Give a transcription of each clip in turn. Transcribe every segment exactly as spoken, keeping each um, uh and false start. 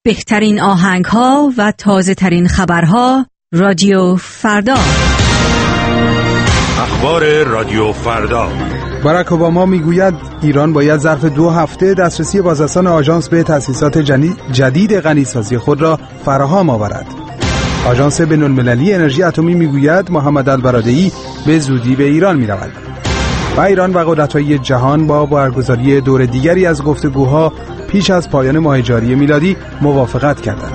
بهترین آهنگ ها و تازه ترین خبرها. رادیو فردا. اخبار رادیو فردا. باراک اوباما میگوید ایران باید ظرف دو هفته دسترسی بازرسان آژانس به تأسیسات جدید غنیسازی خود را فراهم آورد. آژانس بین‌المللی انرژی اتمی میگوید محمد البرادعی به زودی به ایران میرود. و ایران و قدرت‌های جهان با برگزاری دور دیگری از گفتگوها پیش از پایان ماه جاری میلادی موافقت کردند.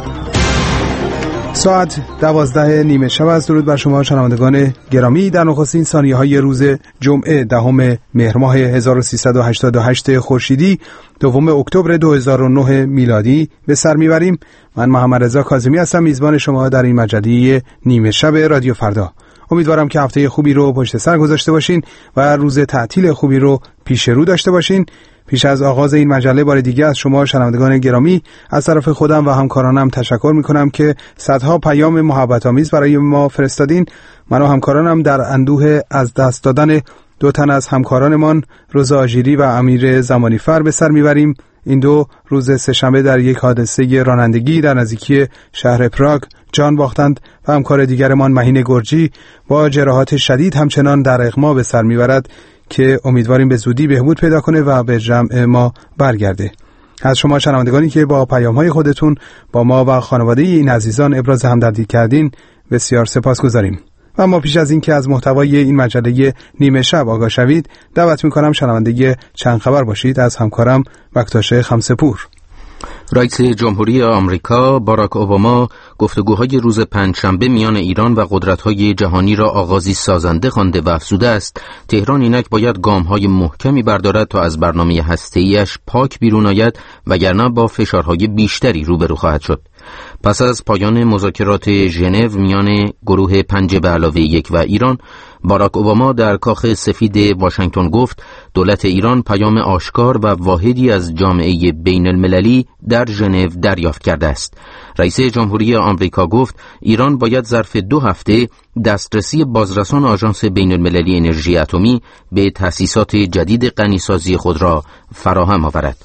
ساعت دوازده نیمه شب است. درود بر شما شنوندگان گرامی. در نخستین ثانیه‌های روز جمعه دهم مهر ماه هزار و سیصد و هشتاد و هشت خورشیدی دوم اکتبر دو هزار و نه میلادی به سر میبریم. من محمد رضا کاظمی هستم، میزبان شما در این مجله نیمه شب رادیو فردا. امیدوارم که هفته خوبی رو پشت سر گذاشته باشین و روز تعطیل خوبی رو پیش رو داشته باشین. پیش از آغاز این مجله بار دیگه از شما شنوندگان گرامی از طرف خودم و همکارانم تشکر میکنم که صدها پیام محبت آمیز برای ما فرستادین. من و همکارانم در اندوه از دست دادن دو تن از همکارانمان، رضا آژیری و امیر زمانیفر، به سر میبریم. این دو روز سه‌شنبه در یک حادثه رانندگی در نزدیکی شهر پراگ جان باختند و همکار دیگرمان مهین گرجی با جراحات شدید همچنان در اغما به سر میبرد که امیدواریم به زودی بهبود پیدا کنه و به جمع ما برگرده. از شما شنوندگانی که با پیام‌های خودتون با ما و خانواده این عزیزان ابراز همدردی کردین بسیار سپاسگزاریم. و اما پیش از این که از محتوای این مجله نیمه شب آگاه شوید، دعوت می‌کنم شنونده چند خبر باشید از همکارم بکتاش خمسه‌پور. رئیس جمهوری آمریکا باراک اوباما گفتگوهای روز پنجشنبه میان ایران و قدرت‌های جهانی را آغازی سازنده خوانده و افزوده است تهران اینک باید گام‌های محکمی بردارد تا از برنامه هسته‌ایش پاک بیرون آید، وگرنه با فشارهای بیشتری روبرو خواهد شد. پس از پایان مذاکرات ژنو میان گروه پنج به علاوه یک و ایران، باراک اوباما در کاخ سفید واشنگتن گفت دولت ایران پیام آشکار و واحدی از جامعه بین المللی در ژنو دریافت کرده است. رئیس جمهوری آمریکا گفت ایران باید ظرف دو هفته دسترسی بازرسان آژانس بین المللی انرژی اتمی به تأسیسات جدید غنیسازی خود را فراهم آورد.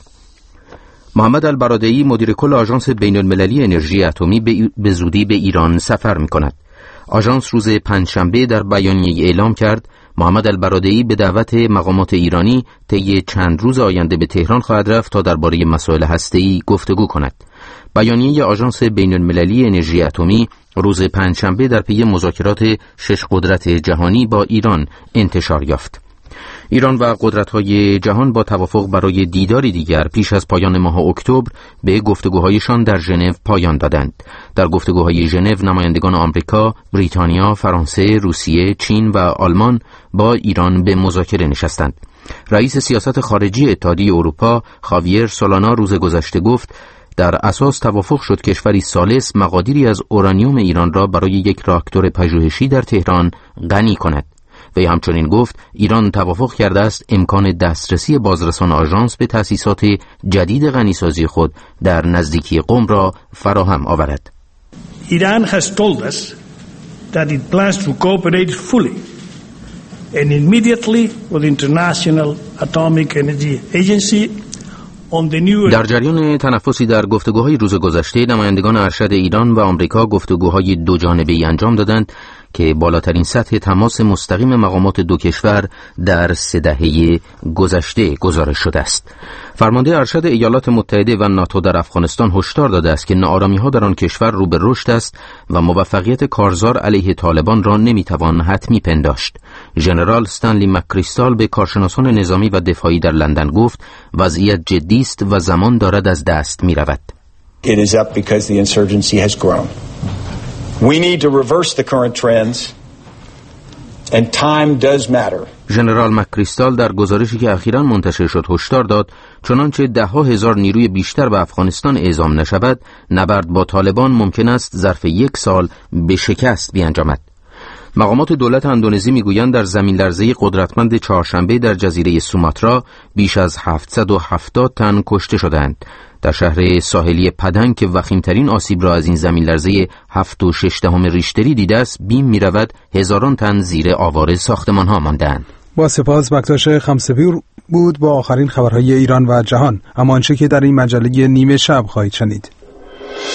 محمد البرادعی مدیر کل آژانس بین المللی انرژی اتمی به زودی به ایران سفر می کند. آژانس روز پنجشنبه در بیانیه اعلام کرد محمد البرادعی به دعوت مقامات ایرانی طی چند روز آینده به تهران خواهد رفت تا درباره مسائل هسته‌ای گفتگو کند. بیانیه آژانس بین المللی انرژی اتمی روز پنجشنبه در پی مذاکرات شش قدرت جهانی با ایران انتشار یافت. ایران و قدرت‌های جهان با توافق برای دیداری دیگر پیش از پایان ماه اکتبر به گفتگوهایشان در ژنو پایان دادند. در گفتگوهای ژنو نمایندگان آمریکا، بریتانیا، فرانسه، روسیه، چین و آلمان با ایران به مذاکره نشستند. رئیس سیاست خارجی اتحادیه اروپا، خاویر سولانا، روز گذشته گفت در اساس توافق شد کشوری ثالث مقادیری از اورانیوم ایران را برای یک راکتور پژوهشی در تهران غنی کند. وی همچنین گفت ایران توافق کرده است امکان دسترسی بازرسان آژانس به تأسیسات جدید غنیسازی خود در نزدیکی قم را فراهم آورد. Iran has told us that it plans to cooperate fully and immediately with the International Atomic Energy Agency on the new. در جریان تنفسی در گفتگوهای روز گذشته نمایندگان ارشد ایران و آمریکا گفتگوهای دو جانبه‌ای انجام دادند که بالاترین سطح تماس مستقیم مقامات دو کشور در سه دهه گذشته گزارش شده است. فرمانده ارشد ایالات متحده و ناتو در افغانستان هشدار داده است که ناآرامی‌ها در آن کشور رو به رشد است و موفقیت کارزار علیه طالبان را نمیتوان حتمی پنداشت. ژنرال استنلی مکریستال به کارشناسان نظامی و دفاعی در لندن گفت وضعیت جدی است و زمان دارد از دست می‌رود. It is up because the insurgency has grown. We need to reverse the current trends and time does matter. ژنرال مکریستال در گزارشی که اخیراً منتشر شد هشدار داد چنانچه ده ها هزار نیروی بیشتر به افغانستان اعزام نشود، نبرد با طالبان ممکن است ظرف یک سال به شکست بیانجامد. مقامات دولت اندونزی میگویند در زمین لرزه قدرتمند چهارشنبه در جزیره سوماترا بیش از هفتصد و هفتاد تن کشته شدند. در شهر ساحلی پدنگ که وخیمترین آسیب را از این زمین لرزه هفت و شش دهم ریشتری دیده است، بیم میرود هزاران تن زیر آوار ساختمان ها ماندند. با سپاس بکتاش خمسه‌پور بود با آخرین خبرهای ایران و جهان. اما آنچه که در این مجله نیمه شب خواهید شنید.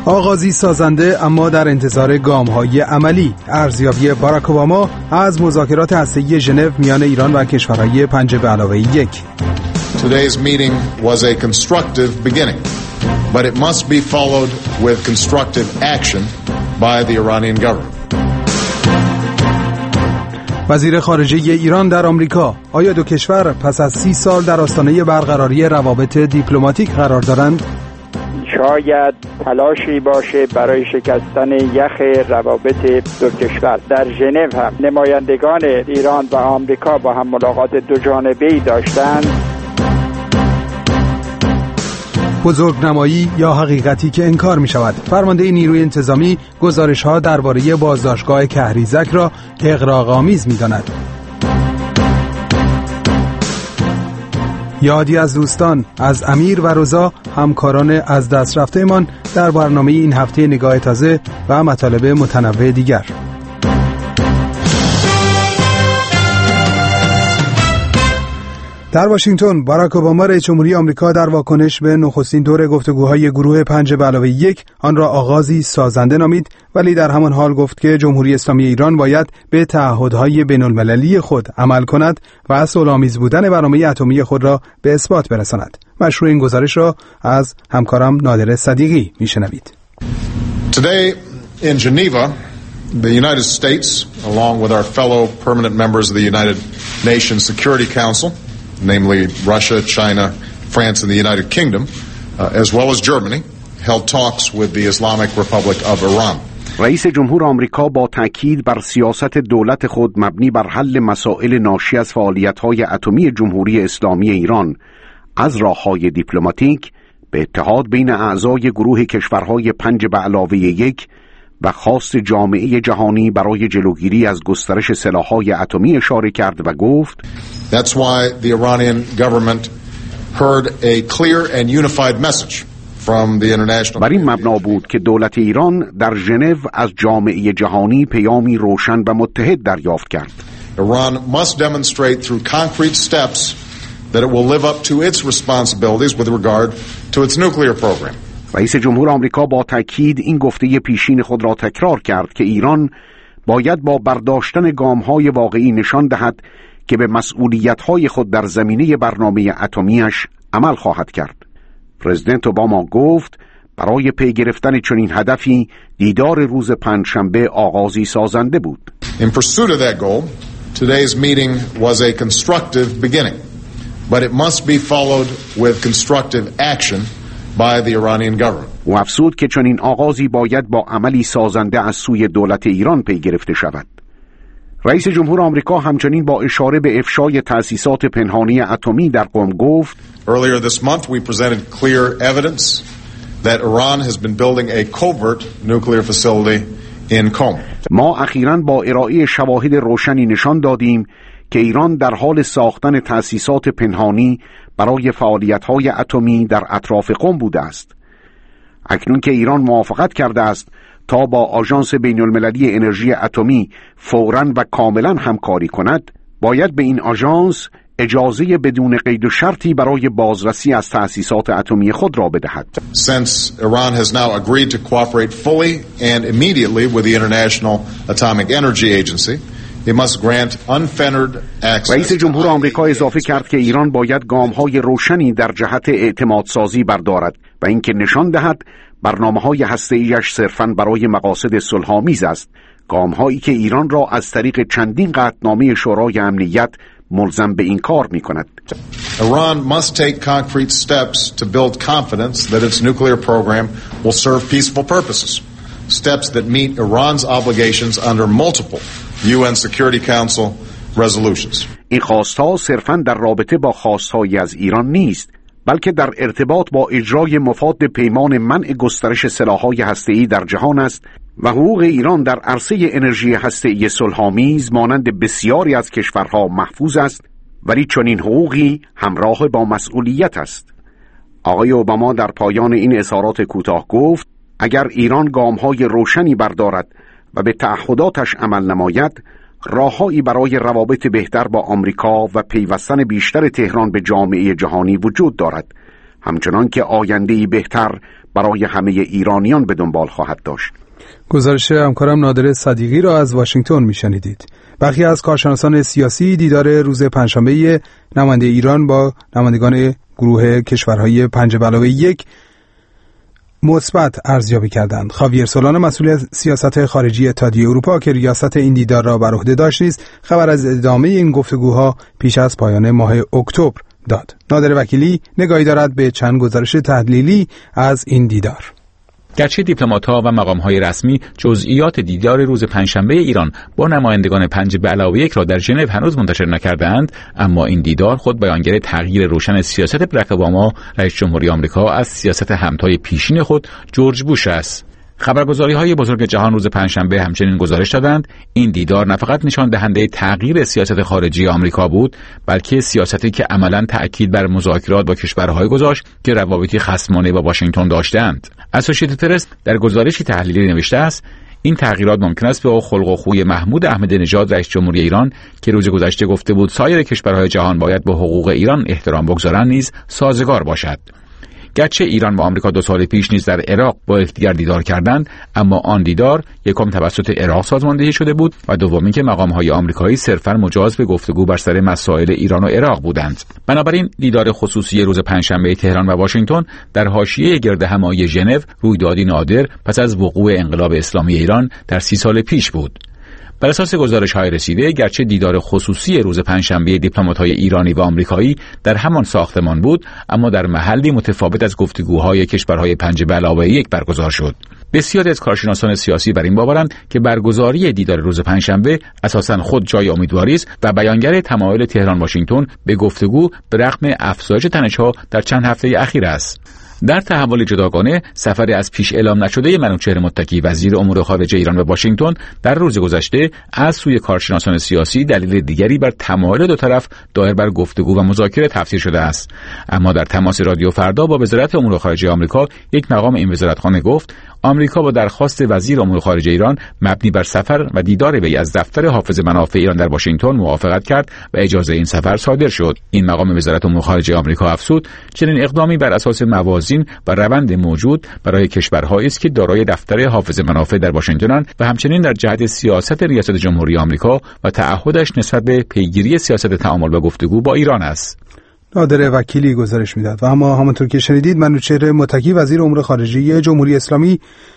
آغازی سازنده اما در انتظار گام‌های عملی. ارزیابی باراک اوباما از مذاکرات هسته‌ای ژنو میان ایران و کشورهای پنج به علاوه یک. Today's meeting was a constructive beginning, but it must be followed with constructive action by the Iranian government. وزیر خارجه ایران در آمریکا: آیا دو کشور پس از سی سال در آستانه برقراری روابط دیپلماتیک قرار دارند؟ شاید تلاشی باشه برای شکستن یخ روابط دو کشور. در ژنو هم نمایندگان ایران و آمریکا با هم ملاقات دو جانبه‌ای داشتند. بزرگنمایی یا حقیقتی که انکار می شود. فرمانده نیروی انتظامی گزارش ها درباره بازداشتگاه کهریزک را اغراق‌آمیز می داند. یادی از دوستان، از امیر و رضا، همکاران از دست رفته‌مان در برنامه این هفته نگاه تازه و مطالب متنوع دیگر. در واشنگتن، باراک اوباما رئیس جمهوری آمریکا در واکنش به نخستین دور گفتگوهای گروه پنج به علاوه یک آن را آغازی سازنده نامید، ولی در همان حال گفت که جمهوری اسلامی ایران باید به تعهدهای بین‌المللی خود عمل کند و صلح‌آمیز بودن برنامه اتمی خود را به اثبات برساند. مشروع این گزارش را از همکارم نادر صدیقی میشنوید. Today in Geneva, the United States, along with our fellow permanent members of the United Nations Security Council, namely Russia, China, France, and the United Kingdom, uh, as well as Germany, held talks with the Islamic Republic of Iran. رئیس جمهور آمریکا با تأکید بر سیاست دولت خود مبنی بر حل مسائل ناشی از فعالیت‌های اتمی جمهوری اسلامی ایران از راه‌های دیپلماتیک به اتحاد بین اعضای گروه کشورهای پنج به علاوه یک و خواست جامعه جهانی برای جلوگیری از گسترش سلاح‌های اتمی اشاره کرد و گفت That's why the Iranian government heard a clear and unified message from the international. بر این مبنا بود که دولت ایران در ژنو از جامعه جهانی پیامی روشن و متحد دریافت کرد. Iran must demonstrate through concrete steps that it will live up to its responsibilities with regard to its nuclear program. رئیس جمهور آمریکا با تأکید این گفته پیشین خود را تکرار کرد که ایران باید با برداشتن گام‌های واقعی نشان دهد که به مسئولیت‌های خود در زمینه برنامه اتمیش عمل خواهد کرد. پرزیدنت اوباما گفت برای پی گرفتن چنین هدفی دیدار روز پنجشنبه آغازی سازنده بود. In pursuit of that goal, today's meeting was a constructive beginning, but it must be followed with constructive action by the Iranian government. و افزود که چنین آغازی باید با عملی سازنده از سوی دولت ایران پی گرفته شود. رئیس جمهور آمریکا همچنین با اشاره به افشای تأسیسات پنهانی اتمی در قم گفت Earlier this month we presented clear evidence that Iran has been building a covert nuclear facility in Qom. ما اخیراً با ارائه شواهد روشنی نشان دادیم که ایران در حال ساختن تأسیسات پنهانی برای فعالیت‌های اتمی در اطراف قم بوده است. اکنون که ایران موافقت کرده است تا با آژانس بین‌المللی انرژی اتمی فوراً و کاملاً همکاری کند، باید به این آژانس اجازه بدون قید و شرطی برای بازرسی از تأسیسات اتمی خود را بدهد. Since Iran has now agreed to cooperate fully and immediately with the International Atomic Energy Agency, it must grant unfettered access. رئیس جمهور آمریکا اضافه کرد که ایران باید گام‌های روشنی در جهت اعتمادسازی بردارد و اینکه نشان دهد برنامه‌های هسته‌ایش صرفاً برای مقاصد صلح‌آمیز است، گام‌هایی که ایران را از طریق چندین قطعنامه شورای امنیت ملزم به این کار می‌کند. Iran must take concrete steps to build confidence that its nuclear program will serve peaceful purposes. Steps that meet Iran's obligations under multiple U N Security Council resolutions. این خواست‌ها صرفاً در رابطه با خواست‌هایی از ایران نیست، بلکه در ارتباط با اجرای مفاد پیمان منع گسترش سلاح‌های هسته‌ای در جهان است و حقوق ایران در عرصه انرژی هسته‌ای صلح‌آمیز مانند بسیاری از کشورها محفوظ است، ولی چنین حقوقی همراه با مسئولیت است. آقای اوباما در پایان این اظهارات کوتاه گفت اگر ایران گام‌های روشنی بردارد و به تعهداتش عمل نماید، راه‌هایی برای روابط بهتر با آمریکا و پیوستن بیشتر تهران به جامعه جهانی وجود دارد، همچنان که آینده‌ای بهتر برای همه ایرانیان به دنبال خواهد داشت. گزارش همکارم نادر صدیقی را از واشنگتن میشنیدید. برخی از کارشناسان سیاسی دیدار روز پنجشنبه نماینده ایران با نمایندگان گروه کشورهای پنج به علاوه یک مثبت ارزیابی کردند. خاویر سولانو مسئول سیاست خارجی اتحادیه اروپا که ریاست این دیدار را بر عهده داشت نیز خبر از ادامه این گفتگوها پیش از پایان ماه اکتبر داد. نادر وکیلی نگاهی دارد به چند گزارش تحلیلی از این دیدار. گرچه دیپلمات‌ها و مقام‌های رسمی جزئیات دیدار روز پنجشنبه ایران با نمایندگان پنج به علاوه یک را در ژنو هنوز منتشر نکرده‌اند، اما این دیدار خود بیانگر تغییر روشن سیاست براک اوباما رئیس جمهوری آمریکا از سیاست همتای پیشین خود جورج بوش است. خبرگزاری‌های بزرگ جهان روز پنجشنبه همچنین گزارش دادند این دیدار نه فقط نشان دهنده تغییر سیاست خارجی آمریکا بود، بلکه سیاستی که عملاً تأکید بر مذاکرات با کشورهای گذاشت که روابطی خصمانه با واشنگتن داشتند. اسوسییتد پرس در گزارشی تحلیلی نوشته است این تغییرات ممکن است با خلق و خوی محمود احمدی نژاد رئیس جمهوری ایران که روز گذشته گفته بود سایر کشورهای جهان باید به حقوق ایران احترام بگذارند نیز سازگار باشد. گرچه ایران و آمریکا دو سال پیش نیز در عراق با یکدیگر دیدار کردند، اما آن دیدار یکم توسط عراق سازماندهی شده بود و دومی که مقام‌های آمریکایی صرفاً مجاز به گفتگو بر سر مسائل ایران و عراق بودند. بنابراین دیدار خصوصی روز پنجشنبه تهران و واشنگتن در حاشیه گردهمایی ژنو رویدادی نادر پس از وقوع انقلاب اسلامی ایران در سی سال پیش بود. بر اساس گزارش‌های رسیده، گرچه دیدار خصوصی روز پنجشنبه دیپلمات‌های ایرانی و آمریکایی در همان ساختمان بود، اما در محلی متفاوت از گفتگوهای کشورهای پنج به علاوه یک برگزار شد. بسیاری از کارشناسان سیاسی بر این باورند که برگزاری دیدار روز پنجشنبه اساساً خود جای امیدواری است و بیانگر تمایل تهران واشنگتن به گفتگو به رغم افزایش تنش‌ها در چند هفته اخیر است. در تحول جداگانه، سفری از پیش اعلام نشده منوچهر متکی وزیر امور خارجه ایران به واشنگتن در روز گذشته از سوی کارشناسان سیاسی دلیل دیگری بر تمایل دو طرف دایر بر گفتگو و مذاکره تفسیر شده است. اما در تماس رادیو فردا با وزارت امور خارجه آمریکا، یک مقام این وزارتخانه گفت آمریکا با درخواست وزیر امور خارجه ایران مبنی بر سفر و دیدار وی از دفتر حافظ منافع ایران در واشنگتن موافقت کرد و اجازه این سفر صادر شد. این مقام وزارت امور خارجه آمریکا افزود چنین اقدامی بر اساس موازین و روند موجود برای کشورهایی است که دارای دفتر حافظ منافع در واشنگتن‌اند و همچنین در جهت سیاست ریاست جمهوری آمریکا و تعهدش نسبت به پیگیری سیاست تعامل و گفتگو با ایران است. نادر وکیلی گزارش میداد. و اما همونطور که شنیدید منوچهر متکی وزیر امور خارجه جمهوری اسلامی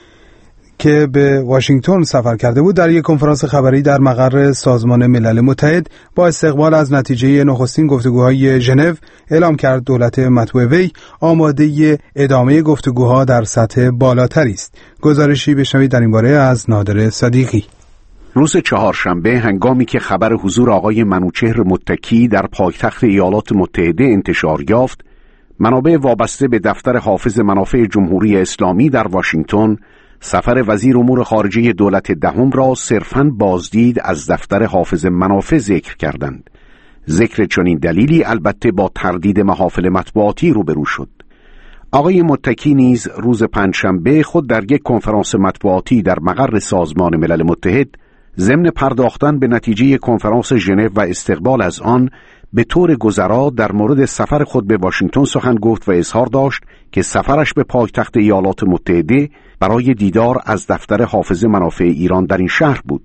که به واشنگتن سفر کرده بود در یک کنفرانس خبری در مقر سازمان ملل متحد با استقبال از نتیجه نخستین گفتگوهای ژنو اعلام کرد دولت مطبوع وی آماده ادامه گفتگوها در سطح بالاتری است. گزارشی بشنوید در این باره از نادر صدیقی. روز چهارشنبه هنگامی که خبر حضور آقای منوچهر متکی در پایتخت ایالات متحده انتشار یافت، منابع وابسته به دفتر حافظ منافع جمهوری اسلامی در واشنگتن سفر وزیر امور خارجه دولت دهم را صرفاً بازدید از دفتر حافظ منافع ذکر کردند. ذکر چنین دلیلی البته با تردید محافل مطبوعاتی روبرو شد. آقای متکی نیز روز پنجشنبه خود در یک کنفرانس مطبوعاتی در مقر سازمان ملل متحد ضمن پرداختن به نتیجه کنفرانس ژنو و استقبال از آن به طور گذرا در مورد سفر خود به واشنگتن سخن گفت و اظهار داشت که سفرش به پایتخت ایالات متحده برای دیدار از دفتر حافظ منافع ایران در این شهر بود.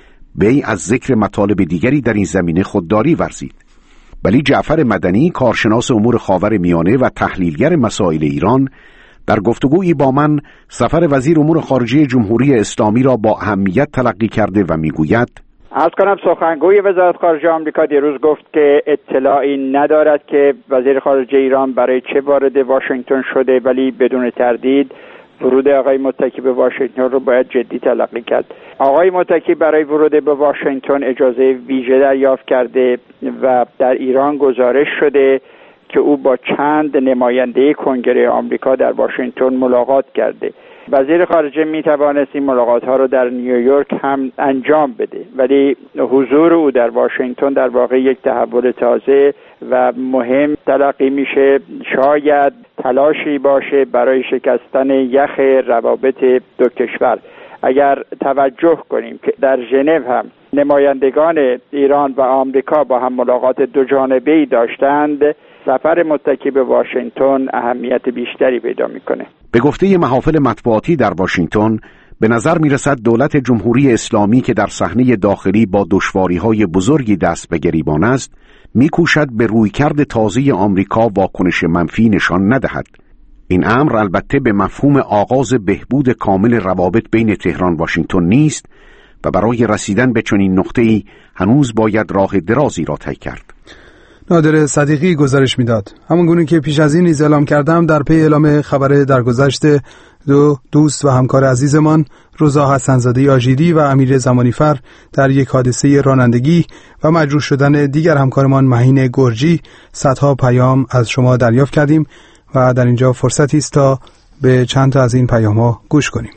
وی از ذکر مطالب دیگری در این زمینه خودداری ورزید. ولی جعفر مدنی، کارشناس امور خاورمیانه و تحلیلگر مسائل ایران، در گفتگویی با من سفر وزیر امور خارجه جمهوری اسلامی را با اهمیت تلقی کرده و میگوید: عرض کنم سخنگوی وزارت خارجه آمریکا دیروز گفت که اطلاعی ندارد که وزیر خارجه ایران برای چه وارد واشنگتن شده، ولی بدون تردید ورود آقای متکی به واشنگتن رو باید جدی تلقی کرد. آقای متکی برای ورود به واشنگتن اجازه ویژه دریافت کرده و در ایران گزارش شده که او با چند نماینده کنگره آمریکا در واشنگتن ملاقات کرده. وزیر خارجه می توانست این ملاقات ها رو در نیویورک هم انجام بده، ولی حضور او در واشنگتن در واقع یک تحول تازه و مهم تلقی میشه. شاید تلاشی باشه برای شکستن یخ روابط دو کشور. اگر توجه کنیم که در ژنو هم نمایندگان ایران و آمریکا با هم ملاقات دو جانبه‌ای داشتند، سفر متکی به واشنگتن اهمیت بیشتری پیدا میکنه. به گفته محافل مطبوعاتی در واشنگتن، به نظر میرسد دولت جمهوری اسلامی که در صحنه داخلی با دشواری‌های بزرگی دست به گریبان است، میکوشد به رویکرد تازه آمریکا واکنش منفی نشان ندهد. این امر البته به مفهوم آغاز بهبود کامل روابط بین تهران و واشنگتن نیست و برای رسیدن به چنین نقطه‌ای هنوز باید راه درازی را طی کرد. نادر صدیقی گزارش میداد. همونگونه که پیش از این نیز اعلام کردم، در پی اعلام خبر درگذشت دو دوست و همکار عزیزمان رضا حسن‌زاده آژیری و امیر زمانیفر در یک حادثه رانندگی و مجروح شدن دیگر همکارمان مهین گرجی، صدها پیام از شما دریافت کردیم و در اینجا فرصتی است تا به چند تا از این پیام‌ها گوش کنیم.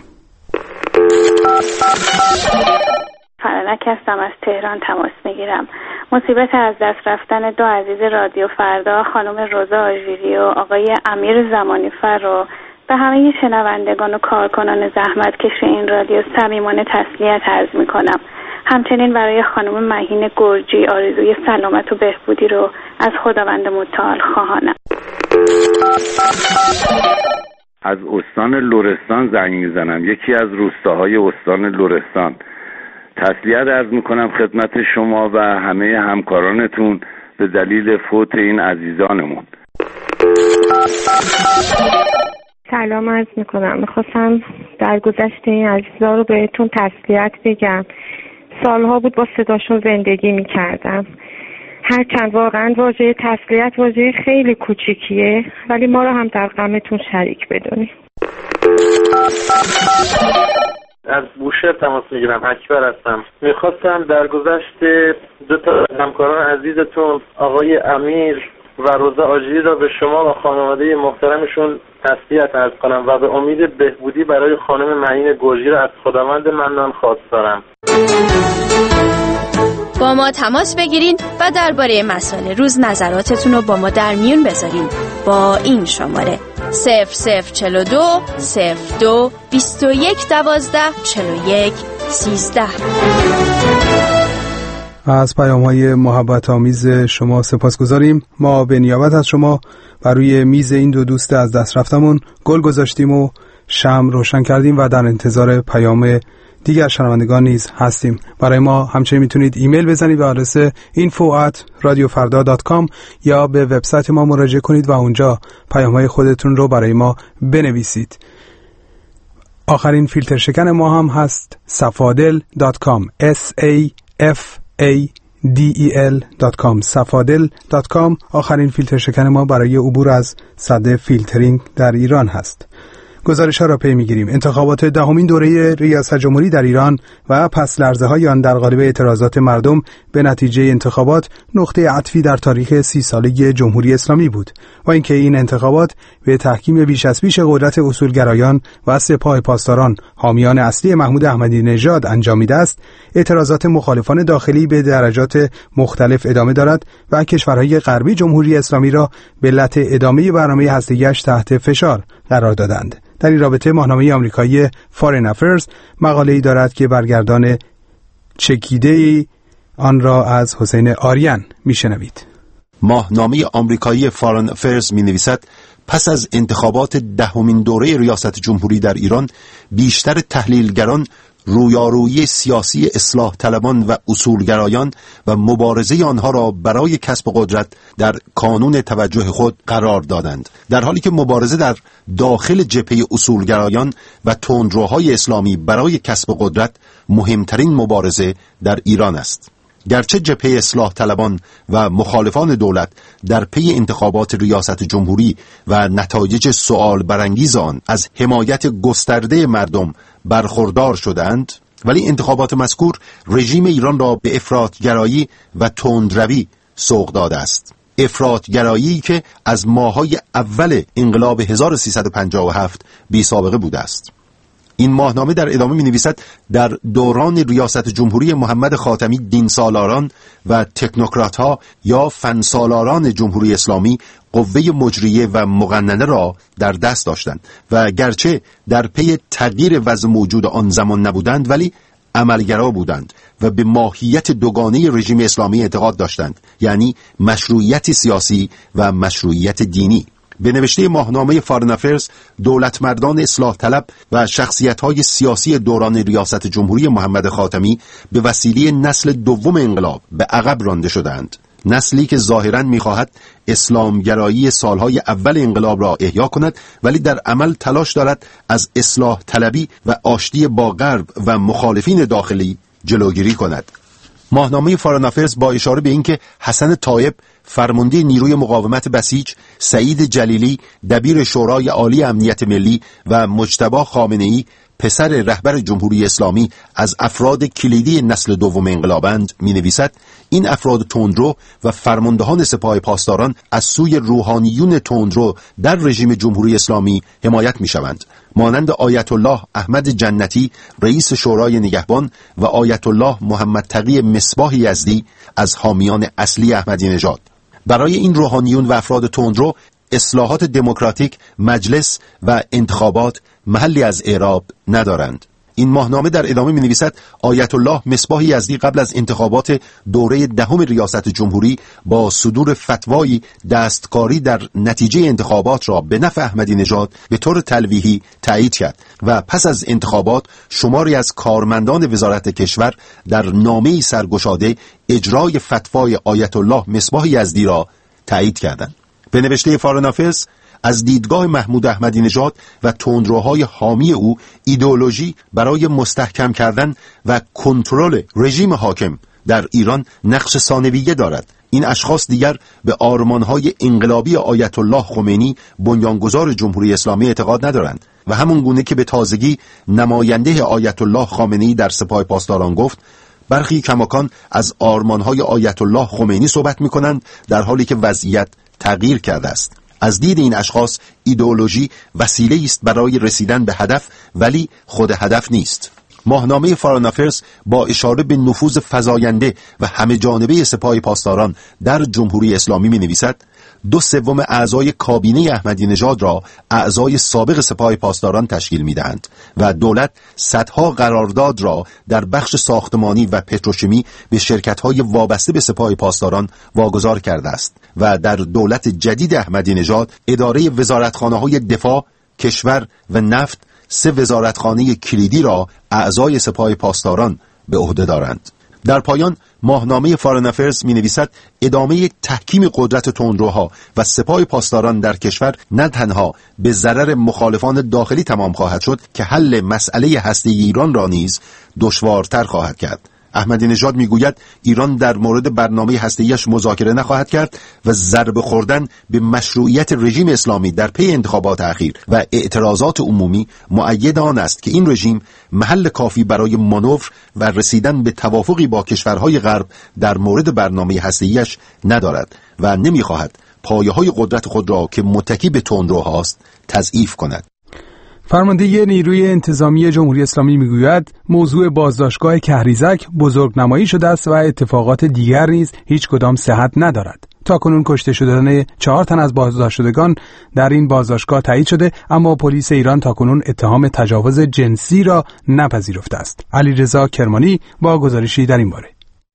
فرانک هستم، از تهران تماس میگیرم. مصیبت از دست رفتن دو عزیز رادیو فردا، خانم رضا آژیری و آقای امیر زمانیفر رو به همه شنوندگان و کارکنان زحمتکش این رادیو صمیمانه تسلیت عرض میکنم. همچنین برای خانم مهین گرجی آرزوی سلامت و بهبودی رو از خداوند متعال خواهانم. از استان لرستان زنگ میزنم، یکی از روستاهای استان لرستان. تسلیت عرض میکنم خدمت شما و همه همکارانتون به دلیل فوت این عزیزانمون. سلام عرض میکنم. میخواستم در گذشت این عزیزا رو بهتون تسلیت بگم. سالها بود با صداشون زندگی میکردم. هرچند واقعا واژه تسلیت واژه خیلی کوچیکیه، ولی ما رو هم در غمتون شریک بدونید. از بوشهر تماس میگیرم، اکبر هستم. میخواستم در گذشت دو تا همکاران عزیزتون آقای امیر و رضا آژیری را به شما و خانواده محترمشون تسلیت عرض کنم و به امید بهبودی برای خانم مهین گرجی را از خداوند منان خواستارم. با ما تماس بگیرین و درباره مسائل روز نظراتتون رو با ما در میون بذارین با این شماره صفر صفر چلو دو صفر دو بیست و یک دوازده چلو یک سیزده. از پیام‌های محبت آمیز شما سپاسگزاریم. ما به نیابت از شما بر روی میز این دو دوست از دست رفتمون گل گذاشتیم و شمع روشن کردیم و در انتظار پیام دیگر شنوندگان نیز هستیم. برای ما همچنین میتونید ایمیل بزنید به آدرس اینفو ات رادیو فردا دات کام یا به وبسایت ما مراجعه کنید و اونجا پیام‌های خودتون رو برای ما بنویسید. آخرین فیلتر شکن ما هم هست صفادل دات کام اس ای اف ای دی ای ال دات کام صفادل دات کام. آخرین فیلتر شکن ما برای عبور از سد فیلترینگ در ایران هست. گزارش ها را پی میگیریم. انتخابات دهمین دوره ریاست جمهوری در ایران و پس لرزه های آن در قالب اعتراضات مردم به نتیجه انتخابات نقطه عطفی در تاریخ سی ساله جمهوری اسلامی بود و اینکه این انتخابات به تحکیم بیش از پیش قدرت اصولگرایان و سپاه پاسداران حامیان اصلی محمود احمدی نژاد انجامیده است، اعتراضات مخالفان داخلی به درجات مختلف ادامه دارد و کشورهای غربی جمهوری اسلامی را به علت ادامه برنامه هسته‌ایش تحت فشار قرار دادند. در این رابطه ماهنامه آمریکایی فارین افیرز مقاله‌ای دارد که برگردان چکیده آن را از حسین آریان میشنوید. ماهنامه آمریکایی فارین افیرز می‌نویسد پس از انتخابات دهمین دوره ریاست جمهوری در ایران، بیشتر تحلیلگران رویارویی سیاسی اصلاح طلبان و اصولگرایان و مبارزه آنها را برای کسب قدرت در کانون توجه خود قرار دادند، در حالی که مبارزه در داخل جبهه اصولگرایان و تندروهای اسلامی برای کسب قدرت مهمترین مبارزه در ایران است. گرچه جبهه اصلاح طلبان و مخالفان دولت در پی انتخابات ریاست جمهوری و نتایج سؤال برانگیز آن از حمایت گسترده مردم برخوردار شدند، ولی انتخابات مذکور رژیم ایران را به افراطگرایی و تندروی سوق داده است. افراطگرایی که از ماه‌های اول انقلاب هزار و سیصد و پنجاه و هفت بی سابقه بوده است. این ماهنامه در ادامه می نویسد در دوران ریاست جمهوری محمد خاتمی دینسالاران و تکنوکرات ها یا فنسالاران جمهوری اسلامی قوه مجریه و مقننه را در دست داشتند و گرچه در پی تغییر وضع موجود آن زمان نبودند، ولی عملگرا بودند و به ماهیت دوگانه رژیم اسلامی اعتقاد داشتند، یعنی مشروعیت سیاسی و مشروعیت دینی. به نوشته ماهنامه فارن افیرز، دولتمردان اصلاح طلب و شخصیت‌های سیاسی دوران ریاست جمهوری محمد خاتمی به وسیله نسل دوم انقلاب به عقب رانده شدند. نسلی که ظاهراً می‌خواهد اسلامگرایی سالهای اول انقلاب را احیا کند، ولی در عمل تلاش دارد از اصلاح طلبی و آشتی با غرب و مخالفین داخلی جلوگیری کند. ماهنامه فارن افیرز با اشاره به اینکه حسن طایب فرمانده نیروی مقاومت بسیج، سعید جلیلی دبیر شورای عالی امنیت ملی و مجتبی خامنه‌ای پسر رهبر جمهوری اسلامی از افراد کلیدی نسل دوم انقلابند می نویسد این افراد تندرو و فرماندهان سپاه پاسداران از سوی روحانیون تندرو در رژیم جمهوری اسلامی حمایت می شوند، مانند آیت الله احمد جنتی رئیس شورای نگهبان و آیت الله محمد تقی مصباح یزدی از حامیان اصلی احمدی نژاد. برای این روحانیون و افراد تندرو اصلاحات دموکراتیک، مجلس و انتخابات محلی از اعراب ندارند. این ماهنامه در ادامه می نویسد آیت الله مصباح یزدی قبل از انتخابات دوره دهم ریاست جمهوری با صدور فتوایی دستکاری در نتیجه انتخابات را به نفع احمدی نژاد به طور تلویحی تایید کرد و پس از انتخابات شماری از کارمندان وزارت کشور در نامه‌ای سرگشاده اجرای فتوای آیت الله مصباح یزدی را تایید کردند. به نوشته فارن افیرز، از دیدگاه محمود احمدی نژاد و تندروهای حامی او، ایدئولوژی برای مستحکم کردن و کنترل رژیم حاکم در ایران نقش ثانویه دارد. این اشخاص دیگر به آرمانهای انقلابی آیت الله خمینی بنیانگذار جمهوری اسلامی اعتقاد ندارند و همون گونه که به تازگی نماینده آیت الله خامنه‌ای در سپاه پاسداران گفت، برخی کماکان از آرمانهای آیت الله خمینی صحبت می‌کنند در حالی که وضعیت تغییر کرده است. از دید این اشخاص ایدئولوژی وسیله است برای رسیدن به هدف، ولی خود هدف نیست. ماهنامه فارن افیرز با اشاره به نفوذ فزاینده و همه جانبه سپاه پاسداران در جمهوری اسلامی می نویسد دو سوم اعضای کابینه احمدی نژاد را اعضای سابق سپاه پاسداران تشکیل می دهند و دولت صدها قرارداد را در بخش ساختمانی و پتروشیمی به شرکت‌های وابسته به سپاه پاسداران واگذار کرده است و در دولت جدید احمدی نژاد اداره وزارتخانه‌های دفاع، کشور و نفت سه وزارتخانه کلیدی را اعضای سپاه پاسداران به عهده دارند. در پایان ماهنامه فارن افیرز می نویسد ادامه تحکیم قدرت تندروها و سپاه پاسداران در کشور نه تنها به ضرر مخالفان داخلی تمام خواهد شد که حل مسئله هسته ایران را نیز دشوارتر خواهد کرد. احمدی نژاد میگوید ایران در مورد برنامه هسته‌ایش مذاکره نخواهد کرد و ضربه خوردن به مشروعیت رژیم اسلامی در پی انتخابات اخیر و اعتراضات عمومی مؤید آن است که این رژیم محل کافی برای مانور و رسیدن به توافقی با کشورهای غرب در مورد برنامه هسته‌ایش ندارد و نمیخواهد پایه‌های قدرت خود را که متکی به تندروهاست تضعیف کند. فرمانده نیروی انتظامی جمهوری اسلامی میگوید موضوع بازداشتگاه کهریزک بزرگنمایی شده است و اتفاقات دیگر نیز هیچ کدام صحت ندارد. تاکنون کشته شدن چهار تن از بازداشتگان در این بازداشتگاه تایید شده، اما پلیس ایران تاکنون اتهام تجاوز جنسی را نپذیرفته است. علیرضا کرمانی با گزارشی در این باره.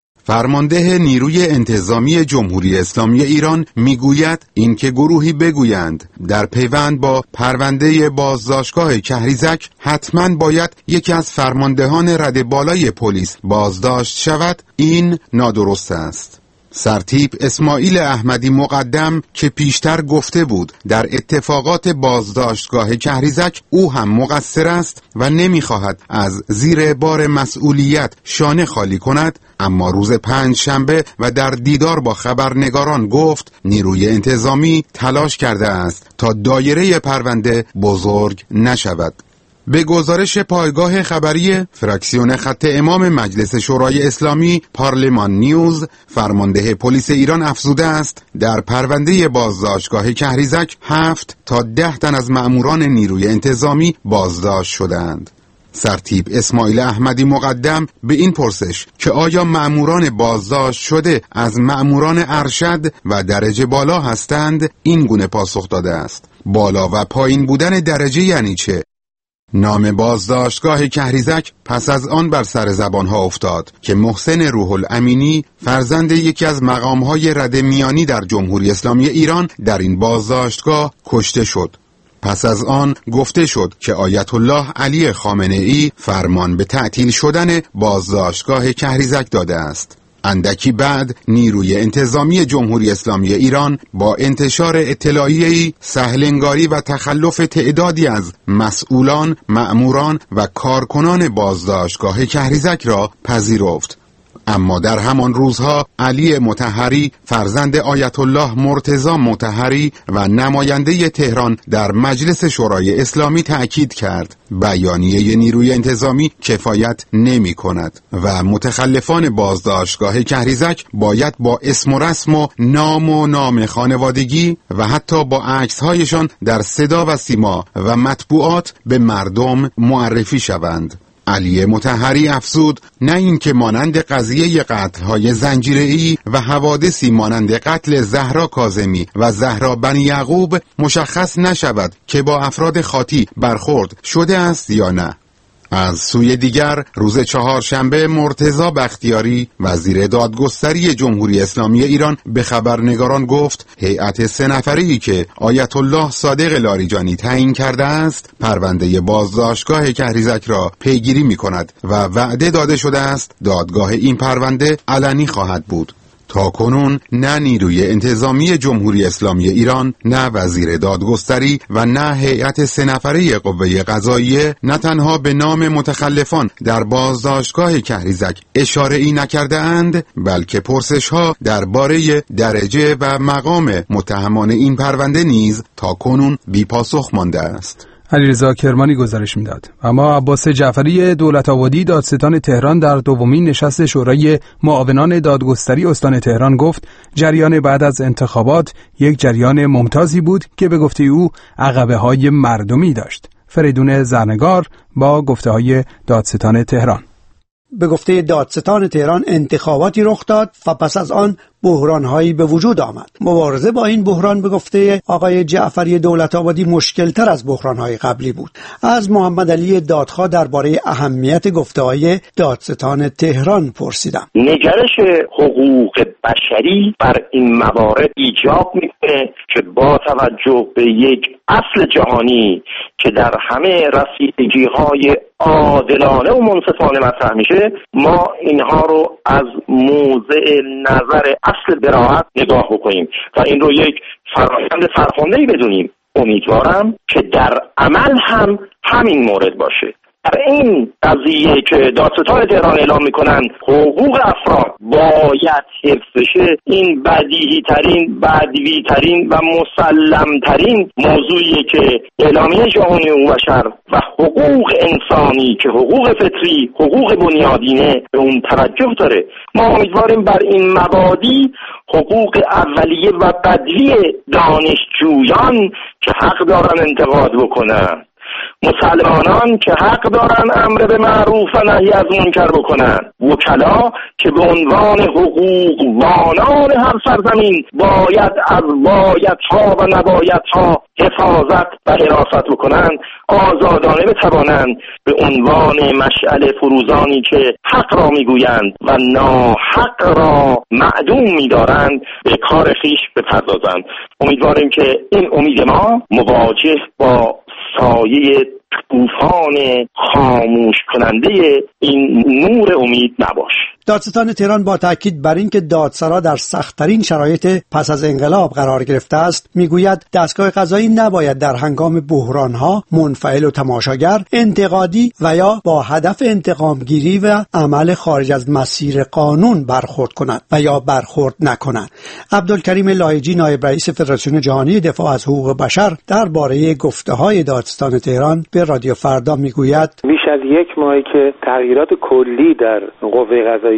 فرمانده نیروی انتظامی جمهوری اسلامی ایران میگوید اینکه گروهی بگویند در پیوند با پرونده بازداشتگاه کهریزک حتما باید یکی از فرماندهان رده بالای پلیس بازداشت شود، این نادرست است. سرتیپ اسماعیل احمدی مقدم که پیشتر گفته بود در اتفاقات بازداشتگاه کهریزک او هم مقصر است و نمیخواهد از زیر بار مسئولیت شانه خالی کند، اما روز پنج شنبه و در دیدار با خبرنگاران گفت نیروی انتظامی تلاش کرده است تا دایره پرونده بزرگ نشود. به گزارش پایگاه خبری فراکسیون خط امام مجلس شورای اسلامی پارلمان نیوز، فرمانده پلیس ایران افزوده است در پرونده بازداشتگاه کهریزک هفت تا ده تن از مأموران نیروی انتظامی بازداشت شدند. سرتیپ اسماعیل احمدی مقدم به این پرسش که آیا مأموران بازداشت شده از مأموران ارشد و درجه بالا هستند این گونه پاسخ داده است: بالا و پایین بودن درجه یعنی چه؟ نام بازداشتگاه کهریزک پس از آن بر سر زبانها افتاد که محسن روح الامینی فرزند یکی از مقامهای رده میانی در جمهوری اسلامی ایران در این بازداشتگاه کشته شد. پس از آن گفته شد که آیت الله علی خامنه ای فرمان به تعطیل شدن بازداشتگاه کهریزک داده است. اندکی بعد نیروی انتظامی جمهوری اسلامی ایران با انتشار اطلاعیه‌ای سهلنگاری و تخلف تعدادی از مسئولان، مأموران و کارکنان بازداشتگاه کهریزک را پذیرفت. اما در همان روزها علی مطهری فرزند آیت الله مرتضی مطهری و نماینده تهران در مجلس شورای اسلامی تأکید کرد بیانیه نیروی انتظامی کفایت نمی کند و متخلفان بازداشتگاه کهریزک باید با اسم و رسم و نام و نام خانوادگی و حتی با عکس‌هایشان در صدا و سیما و مطبوعات به مردم معرفی شوند. علی مطهری افزود نه اینکه مانند قضیه قتل‌های زنجیره‌ای و حوادثی مانند قتل زهرا کاظمی و زهرا بنی یعقوب مشخص نشود که با افراد خاطی برخورد شده است یا نه. از سوی دیگر روز چهارشنبه مرتضی بختیاری وزیر دادگستری جمهوری اسلامی ایران به خبرنگاران گفت هیئت سه نفره‌ای که آیت الله صادق لاریجانی تعیین کرده است پرونده بازداشتگاه کهریزک را پیگیری می‌کند و وعده داده شده است دادگاه این پرونده علنی خواهد بود. تا کنون نه نیروی انتظامی جمهوری اسلامی ایران، نه وزیر دادگستری و نه هیئت سه نفره قوه قضاییه نه تنها به نام متخلفان در بازداشتگاه کهریزک اشاره ای نکرده اند، بلکه پرسش ها درباره درجه و مقام متهمان این پرونده نیز تا کنون بی پاسخ مانده است. علیرضا کرمانی گزارش میداد. اما عباس جعفری دولت آبادی دادستان تهران در دومین نشست شورای معاونان دادگستری استان تهران گفت جریان بعد از انتخابات یک جریان ممتازی بود که به گفته او عقبه های مردمی داشت. فریدون زرنگار با گفته های دادستان تهران. به گفته دادستان تهران انتخاباتی رخ داد و پس از آن بحران‌هایی به وجود آمد. مبارزه با این بحران به گفته آقای جعفری دولت آبادی مشکل‌تر از بحران‌های قبلی بود. از محمد علی دادخواه درباره اهمیت گفته‌های دادستان تهران پرسیدم. نگرش حقوق بشری بر این موارد ایجاب می‌کنه که با توجه به یک اصل جهانی که در همه رسیدگی‌های عادلانه و منصفانه مطرح میشه، ما اینها رو از موضع نظر اصل براحت نگاه بکنیم و این رو یک فرآیند فرخنده‌ای بدونیم. امیدوارم که در عمل هم همین مورد باشه. در این قضیه که دادستان تهران اعلام میکنن حقوق افراد باید حفظ بشه، این بدیهی ترین، بدوی ترین و مسلم ترین موضوعیه که اعلامیه جهانی حقوق بشر و حقوق انسانی که حقوق فطری، حقوق بنیادینه به اون توجه داره. ما امیدواریم بر این مبادی حقوق اولیه و بدوی دانشجویان که حق دارن انتقاد بکنن، مسلمانان که حق دارن امر به معروف و نهی از منکر بکنن، وکلا که به عنوان حقوقوانان هر سرزمین باید از بایدها و نبایدها حفاظت و حراست بکنن، آزادانه بتوانند به عنوان مشعل فروزانی که حق را میگویند و ناحق را معدوم می‌دارند به کار خویش بپردازند. امیدواریم که این امید ما مواجه با سایه طوفان خاموش کننده این نور امید نباش. دادستان تهران با تاکید بر اینکه دادسرا در سخت‌ترین شرایط پس از انقلاب قرار گرفته است میگوید دستگاه قضایی نباید در هنگام بحران‌ها منفعل و تماشاگر، انتقادی و یا با هدف انتقامگیری و عمل خارج از مسیر قانون برخورد کند و یا برخورد نکند. عبدالکریم لایجی نایب رئیس فدراسیون جهانی دفاع از حقوق بشر درباره گفته‌های دادستان تهران به رادیو فردا میگوید بیش از یک ماهی که تغییرات کلی در قوه قضاییه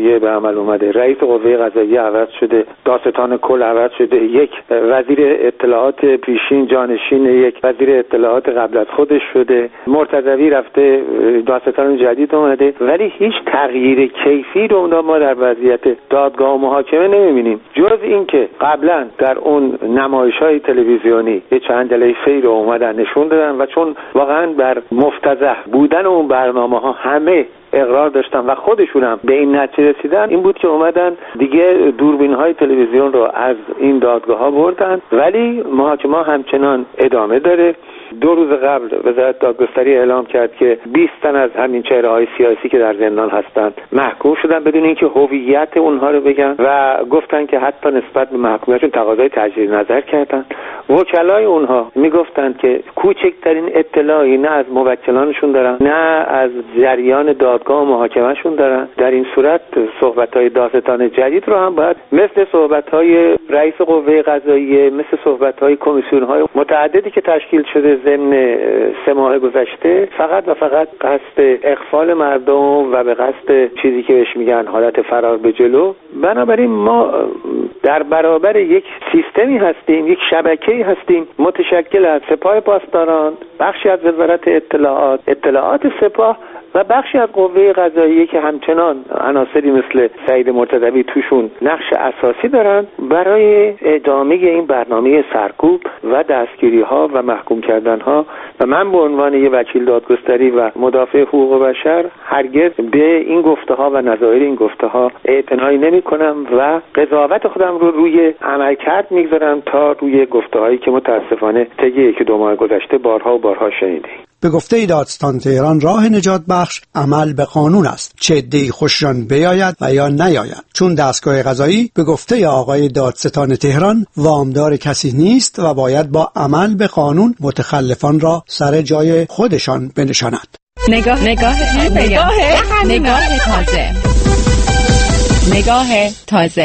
قضاییه به عمل اومده، رئیس قوه قضاییه عوض شده، دادستان کل عوض شده، یک وزیر اطلاعات پیشین جانشین یک وزیر اطلاعات قبل از خودش شده، مرتضوی رفته دادستان جدید اومده، ولی هیچ تغییر کیفی رو ما در وضعیت دادگاه و محاکمه نمیبینیم، جز اینکه قبلا در اون نمایش‌های تلویزیونی یه چند جلسه‌ای رو اومدن نشون دادن و چون واقعا بر مفتضح بودن اون برنامه‌ها همه اقرار داشتن و خودشون هم به این نتیجه رسیدن، این بود که اومدن دیگه دوربین‌های تلویزیون رو از این دادگاه‌ها بردن، ولی محاکمه همچنان ادامه داره. دو روز قبل وزارت دادگستری اعلام کرد که بیست تن از همین چهره‌های سیاسی که در زندان هستند محکوم شدن بدون اینکه هویت اونها رو بگن و گفتن که حتی نسبت به محکومیتشون تقاضای تجدید نظر کردن. وکلای اونها میگفتن که کوچکترین اطلاعی نه از موکلانشون دارن نه از جریان دادگاه و محاکمهشون دارن. در این صورت صحبت‌های دادستان جدید رو هم باید مثل صحبت‌های رئیس قوه قضاییه، مثل صحبت‌های کمیسیون‌های متعددی که تشکیل شده ضمن سه ماه گذشته فقط و فقط قصد اغفال مردم و به قصد چیزی که بهش میگن حالت فرار به جلو. بنابراین ما در برابر یک سیستمی هستیم، یک شبکه‌ای هستیم متشکل از سپاه پاسداران، بخشی از وزارت اطلاعات، اطلاعات سپاه و بخشی از قوه قضاییه که همچنان عناصری مثل سعید مرتضوی توشون نقش اساسی دارن برای ادامه این برنامه سرکوب و دستگیری‌ها و محکوم کردن‌ها. و من به عنوان یک وکیل دادگستری و مدافع حقوق بشر هرگز به این گفته‌ها و نظایر این گفته‌ها اعتنایی نمی‌کنم و قضاوت خودم رو روی عملکرد می‌گذارم تا روی گفته‌هایی که متأسفانه طی یک دو ماه گذشته بارها و بارها شنیدیم. به گفته دادستان تهران راه نجات بخش عمل به قانون است، چه عده‌ای خوششان بیاید و یا نیاید، چون دستگاه قضایی به گفته آقای دادستان تهران وامدار کسی نیست و باید با عمل به قانون متخلفان را سر جای خودشان بنشاند. نگاه نگاه نگاه نگاه تازه نگاه تازه.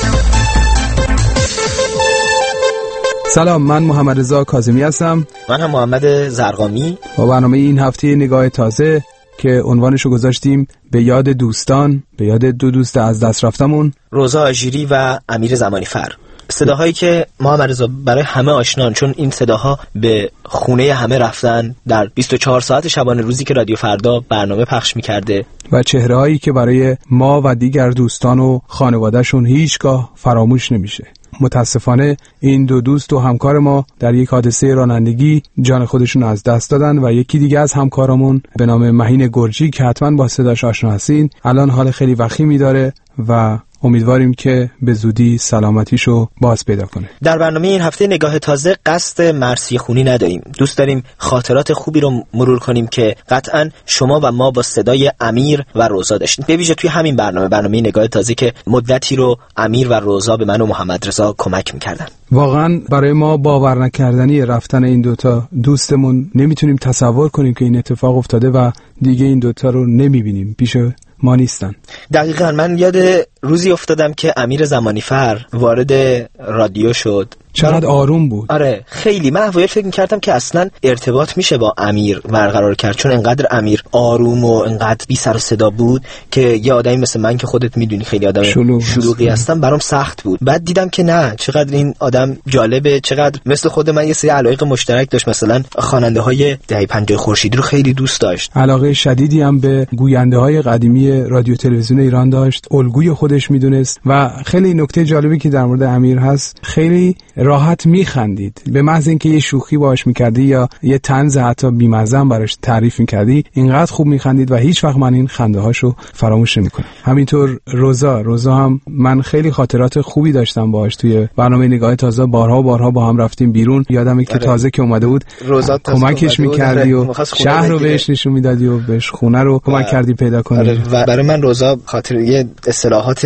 سلام، من محمد رضا کاظمی هستم. من هم محمد زرقامی. با برنامه این هفته نگاه تازه که عنوانشو گذاشتیم به یاد دوستان، به یاد دو دوست از دست رفتمون، روزا آژیری و امیر زمانی فر. صداهایی که محمد رضا برای همه آشنان، چون این صداها به خونه همه رفتن در بیست و چهار ساعت شبانه روزی که رادیو فردا برنامه پخش می‌کرده، و چهره‌هایی که برای ما و دیگر دوستان و خانواده‌شون هیچگاه فراموش نمیشه. متاسفانه این دو دوست و همکار ما در یک حادثه رانندگی جان خودشون از دست دادن و یکی دیگه از همکارمون به نام مهین گرجی که حتما با صداش آشنا هستین الان حال خیلی وخیمی داره و امیدواریم که به زودی سلامتیشو باز پیدا کنه. در برنامه این هفته نگاه تازه قصد مرثیه خونی نداریم. دوست داریم خاطرات خوبی رو مرور کنیم که قطعاً شما و ما با صدای امیر و روزا داشتیم. به ویژه توی همین برنامه برنامه نگاه تازه که مدتی رو امیر و روزا به من و محمد رضا کمک می‌کردن. واقعاً برای ما باور نکردنی رفتن این دوتا دوستمون. نمیتونیم تصور کنیم که این اتفاق افتاده و دیگه این دوتا رو نمیبینیم، پیش ما نیستن. دقیقاً من یاد روزی افتادم که امیر زمانی فر وارد رادیو شد. چقدر آروم بود. آره خیلی. من اوایل فکر می‌کردم که اصلاً ارتباط میشه با امیر برقرار کرد، چون انقدر امیر آروم و انقدر بی سر و صدا بود که یه آدمی مثل من که خودت میدونی خیلی آدم شلوغ شلوغی هستم برام سخت بود. بعد دیدم که نه، چقدر این آدم جالبه، چقدر مثل خود من یه سری علایق مشترک داشت. مثلا خواننده‌های دهه پنجاه خورشیدی رو خیلی دوست داشت. علاقه شدیدی هم به گوینده‌های قدیمی رادیو تلویزیون ایران داشت. الگوی خودش میدونست و خیلی نکته جالبی که در مورد امیر هست، خیلی راحت میخندید. به محض اینکه یه شوخی باهاش میکردی یا یه طنز حتی بی‌مزه براش تعریف میکردی، اینقدر خوب میخندید و هیچ وقت من این خنده هاشو فراموش نمیکنم. همینطور روزا روزا هم من خیلی خاطرات خوبی داشتم باهاش. توی برنامه نگاه تازه بارها و بارها با هم رفتیم بیرون. یادمه که تازه که اومده بود کمکش میکردی و شهر رو بهش نشون میدادی و بهش خونه رو کمک کردی پیدا کنی. و برای من روزا خاطر یه اصطلاحات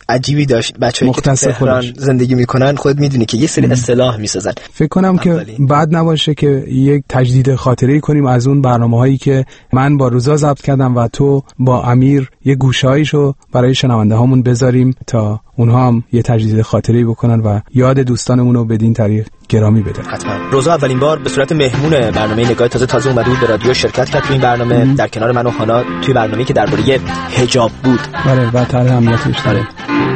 عجیبی داشت. بچه‌ای که تهران زندگی میکنن خود میدونی که یه سری اصطلاح میسازن. فکر کنم که بعد نباشه که یک تجدید خاطره کنیم از اون برنامه‌هایی که من با روزا ضبط کردم و تو با امیر یه گوشه‌ایشو برای شنونده هامون بذاریم تا اونها هم یه تجدید خاطره‌ای بکنن و یاد دوستانمون رو بدین طریق گرامی بدن. حتما. روزا اولین بار به صورت مهمون برنامه نگاه تازه تازه اومده بود به رادیو شرکت کرد. تو این برنامه ام. در کنار من و هانا توی برنامه‌ای که درباره حجاب بود. آره و طرح اهمیتش داره.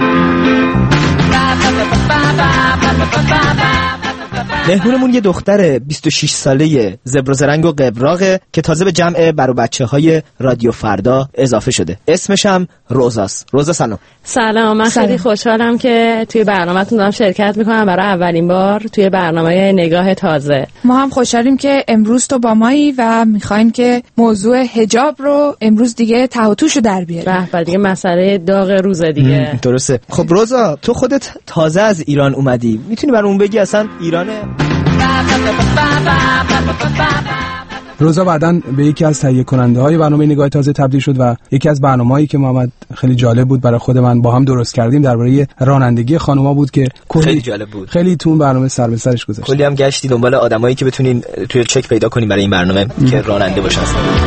مهمونمون یه دختر بیست و شش ساله زبر و زرنگ و قبراقه که تازه به جمع بر و بچه‌های رادیو فردا اضافه شده. اسمش هم روزاست. روزا سلام. سلام. من خیلی خوشحالم که توی برنامه‌تون دارم شرکت می‌کنم برای اولین بار توی برنامه نگاه تازه. ما هم خوشحالیم که امروز تو با مایی و می‌خوایم که موضوع حجاب رو امروز دیگه ته و توشو در بیاریم. به دیگه مسئله داغ روز دیگه. درسته. خب روزا تو خودت تازه از ایران اومدی. می‌تونی برامون بگی اصلا ایران روزا بعداً به یکی از تهیه کننده های برنامه نگاه تازه تبدیل شد و یکی از برنامه‌هایی که محمد خیلی جالب بود برای خود من با هم درست کردیم درباره رانندگی خانوما بود که خیلی جالب بود. خیلی تون برنامه سر به سرش گذاشت. کلی هم گشتی دنبال آدمایی که بتونین توی چک پیدا کنیم برای این برنامه ام. که راننده باشن.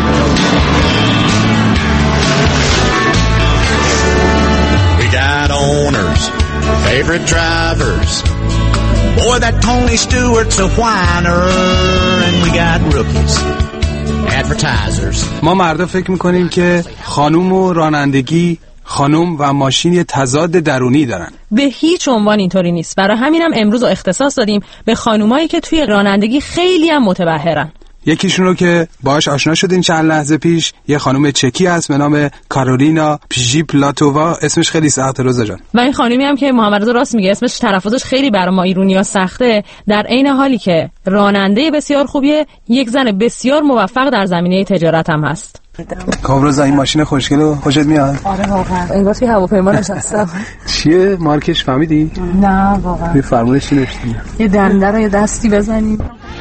We got owners, favorite drivers. Boy, that Tony Stewart's a whiner, and we got rookies, advertisers. ما مردا فکر میکنیم که خانوم و رانندگی، خانوم و ماشین یه تضاد درونی دارن. به هیچ عنوان اینطوری نیست. برای همینم امروز رو اختصاص دادیم به خانومایی که توی رانندگی خیلی هم متبحرن. یکیشون رو که باهاش آشنا شدین چند لحظه پیش، یه خانم چکی هست به نام کارولینا پیژیپلاتووا. اسمش خیلی سخته روزا جان. و این خانومی هم که محمد رضا راست میگه اسمش تلفظش خیلی برای ما ایرونیا سخته، در عین حالی که راننده بسیار خوبیه، یک زن بسیار موفق در زمینه تجارت هم هست. کابروزا این ماشین خوشگلو خوشت میاد؟ آره واقعا. انگار توی هواپیما نشستم. چیه مارکش فهمیدی؟ نه واقعا. یه فرمونش چی نوشته؟ یه دنده رو یه دستی بزنیم.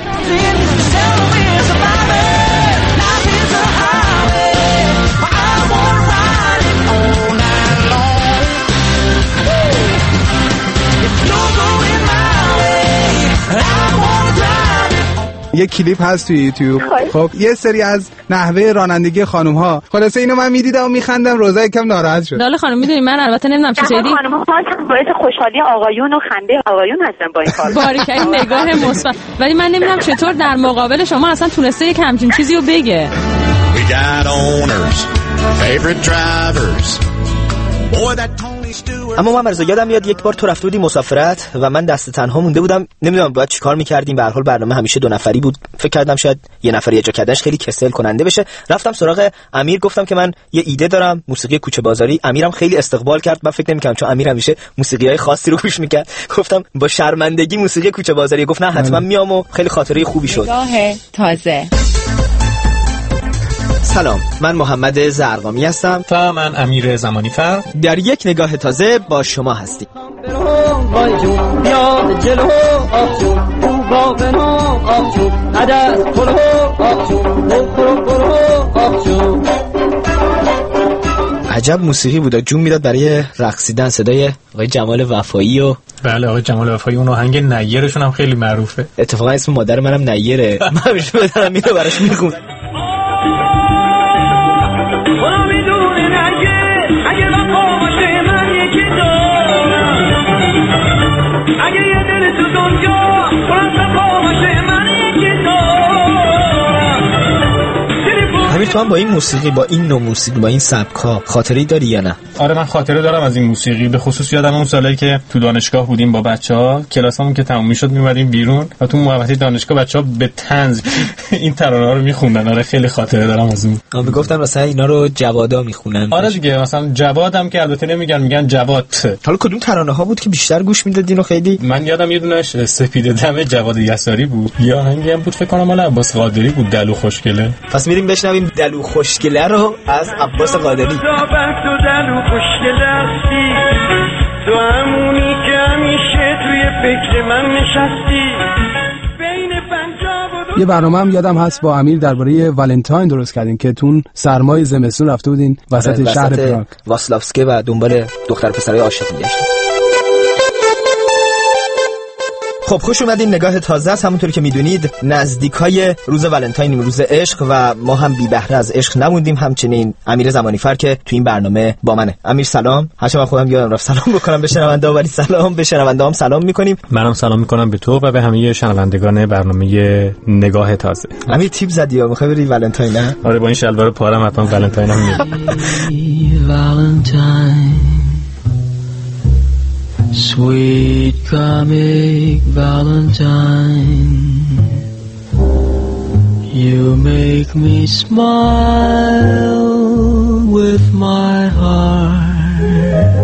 یه کلیپ هست توی یوتیوب. خب یه سری از نحوه رانندگی خانم ها، خلاصه اینو من میدیدم و میخندم. روزا یکم ناراحت شد. لاله خانم میدونی من البته نمیدونم چه شدی، خانم ها باعث خوشحالی آقایون و خنده آقایون هستن با این کار. باریکه این نگاه مثبت. ولی من نمیدونم چطور در مقابل شما اصلا تونسته یک همچین چیزی رو بگه. We got owners, favorite drivers. Boy, that اما من مرزا یادم میاد یک بار تو رفته بودی مسافرت و من دست تنها مونده بودم، نمیدونم باید چیکار می‌کردیم. به هر حال برنامه همیشه دو نفری بود، فکر کردم شاید یه نفری اجرا کردنش خیلی کسل کننده بشه. رفتم سراغ امیر، گفتم که من یه ایده دارم، موسیقی کوچه بازاری. امیرم خیلی استقبال کرد. من فکر نمی‌کردم چون امیر همیشه موسیقی‌های خاصی رو گوش می‌کرد. گفتم با شرمندگی موسیقی کوچه بازاری. گفت نه حتما میام و خیلی خاطره خوبی شد. نگاه تازه. سلام، من محمد زرقامی هستم و من امیر زمانی فر. در یک نگاه تازه با شما هستیم. عجب موسیقی بود، جون میداد برای رقصیدن. صدای آقای جمال وفایی و بله آقای جمال وفایی، اون آهنگ نیرشون هم خیلی معروفه. اتفاقا اسم مادر منم نیره. من همیشه بدارم میره براش میخونم. تو هم با این موسیقی، با این نوع موسیقی، با این سبک‌ها خاطری داری یا نه؟ آره من خاطره دارم از این موسیقی. به خصوص یادم اون سالایی که تو دانشگاه بودیم با بچه‌ها، کلاسمون که تموم میشد میومدیم بیرون و تو محوطه دانشگاه بچه‌ها به طنز این ترانه‌ها رو میخوندن. آره خیلی خاطره دارم از اون. من میگفتم مثلا اینا رو جوادا میخونن. آره دیگه، مثلا جوادم که البته نمیگن، میگن جواد. حالا کدوم ترانه‌ها بود که بیشتر گوش میدادین و خیلی؟ من یادم یه دونش سپید دم جواد یساری بود. یا آهنگی هم بود فکر کنم مال عباس قادری بود، دلو خوشگله. پس میریم بشنویم دلو خوشگله رو از عباس قادری. تو دلو خوشگله هستی، تو همونی که همیشه توی فکر من نشستی، بین پنجاب و یه برنامه هم یادم هست با امیر درباره ولنتاین درست کردین که تون سرمای زمستون رفته بودین وسط, وسط شهر پراگ واسلافسکی و دنبال دختر پسرای عاشق می‌گشتیم. خب خوش اومدین. نگاه تازه است. همونطوری که میدونید نزدیکای روز ولنتاین، روز عشق، و ما هم بی بهره از عشق نموندیم. همچنین امیر زمانیفر که تو این برنامه با منه. امیر سلام. هرچند من خودم یادم رفت سلام بکنم به شنونده‌ها، ولی سلام به شنونده‌هام سلام می‌کنیم. منم سلام می‌کنم به تو و به همه شنوندگان برنامه نگاه تازه. امیر تیپ زدی یا می‌خوای بری ولنتاین؟ نه آره با این شلوار پارم حتما ولنتاین هم میاد. Sweet comic Valentine, you make me smile with my heart.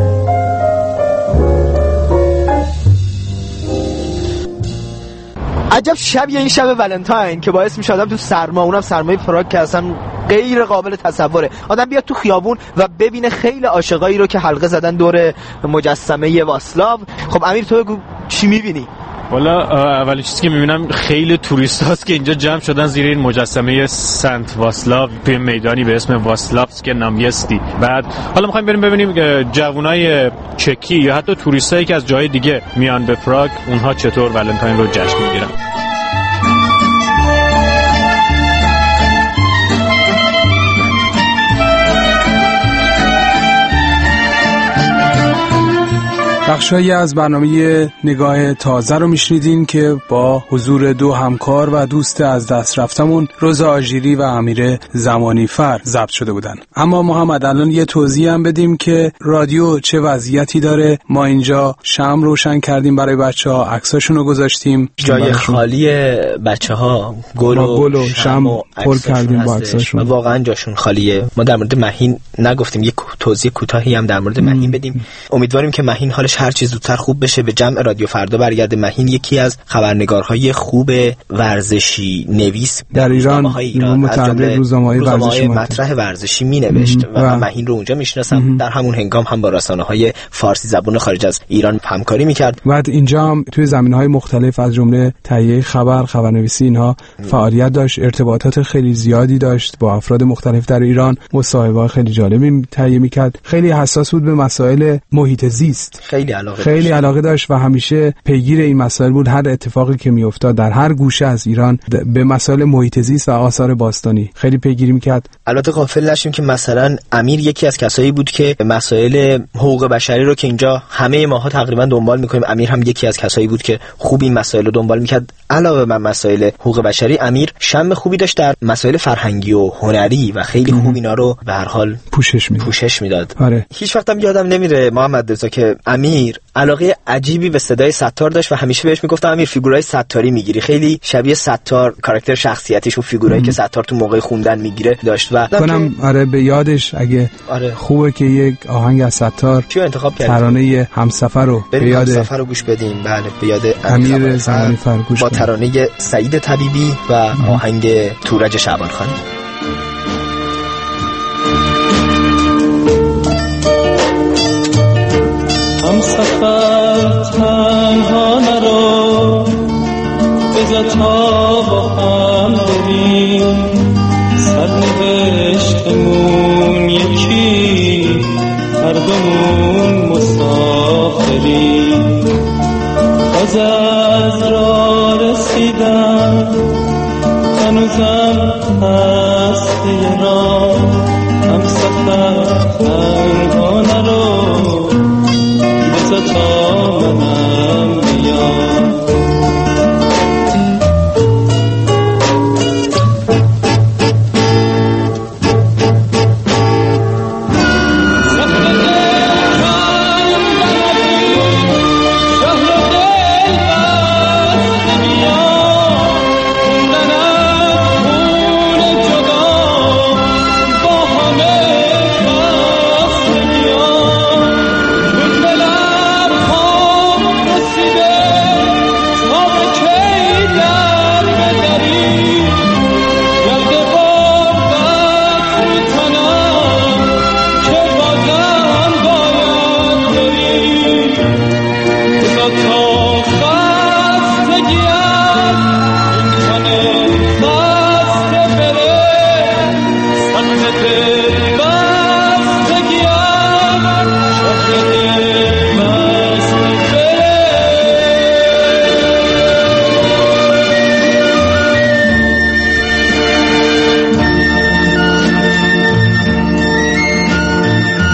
عجب شبیه این شب ولنتاین که باعث میشه آدم تو سرما، اونم سرمای پراگ که اصلا غیر قابل تصوره، آدم بیاد تو خیابون و ببینه خیلی عاشقایی رو که حلقه زدن دور مجسمه واسلاو. خب امیر تو بگو چی میبینی؟ والا اولین چیزی که میبینم خیلی توریست هاست که اینجا جمع شدن زیر این مجسمه سنت واسلاو توی میدانی به اسم واسلافسک نامیستی. بعد حالا میخوایم بریم ببینیم جوانای چکی یا حتی توریستایی که از جای دیگه میان به پراگ اونها چطور ولنتاین رو جشن میگیرن. بخشایی از برنامه نگاه تازه رو میشنیدین که با حضور دو همکار و دوست از دست رفتمون روزا آژیری و امیر زمانیفر ضبط شده بودن. اما محمد الان یه توضیح هم بدیم که رادیو چه وضعیتی داره. ما اینجا شمع روشن کردیم برای بچه‌ها، عکساشون رو گذاشتیم، جای خالی بچه‌ها گل و, گل و شمع پر کردیم با عکساشون. واقعا جاشون خالیه. ما در مورد مهین نگفتیم، یک توضیح کوتاهی هم در مورد مهین بدیم. امیدواریم که مهین حالش هر چی زودتر خوب بشه، به جمع رادیو فردا برگرده. مهین یکی از خبرنگارهای خوب ورزشی نویس در ایران، متعدد روزنامه‌های ورزشی مطرح ورزشی مینوشت و, و مهین رو اونجا میشناسم. در همون هنگام هم با رسانه‌های فارسی زبان خارج از ایران همکاری میکرد. بعد اینجا هم توی زمینه‌های مختلف از جمله تهیه خبر، خبرنویسی، اینها فعالیت داشت، ارتباطات خیلی زیادی داشت با افراد مختلف در ایران، مصاحبه‌های خیلی جالبی تهیه میکرد. خیلی حساس بود به مسائل محیط زیست. خیلی علاقه خیلی داشت. علاقه داشت و همیشه پیگیر این مسائل بود. هر اتفاقی که میافتاد در هر گوشه از ایران به مسائل محیط زیست و آثار باستانی خیلی پیگیری میکرد. البته غافل نشیم که مثلا امیر یکی از کسایی بود که مسائل حقوق بشری رو که اینجا همه ماها تقریبا دنبال میکنیم، امیر هم یکی از کسایی بود که خوب این مسائل رو دنبال میکرد. علاوه بر مسائل حقوق بشری، امیر شم خوبی داشت در مسائل فرهنگی و هنری و خیلی خوب اینا رو به هر حال پوشش میداد. پوشش میداد. آره. هیچ وقتم یادم نمیره محمد رضا که امیر علاقه عجیبی به صدای ستار داشت و همیشه بهش میگفتم امیر فیگورای ستاری میگیری، خیلی شبیه ستار کاراکتر شخصیتیش و فیگورایی که ستار تو موقع خوندن میگیره داشت. و کنم آره به یادش اگه آره. خوبه که یک آهنگ از ستار چیو انتخاب کردیم؟ ترانه همسفر رو به یاد همسفر رو گوش بدیم. بله به یاد امیر زمانیفر گوش با ترانه سعید طبیبی و آهنگ تورج شعبان خانی. همسفر تنها نرو، بذار تا با هم بریم، سرنوشتمون یکی، هر دومون مسافریم. تازه از راه رسیدم، هنوزم هست یه راه، همسفر تنها نرو، تا منم بیام.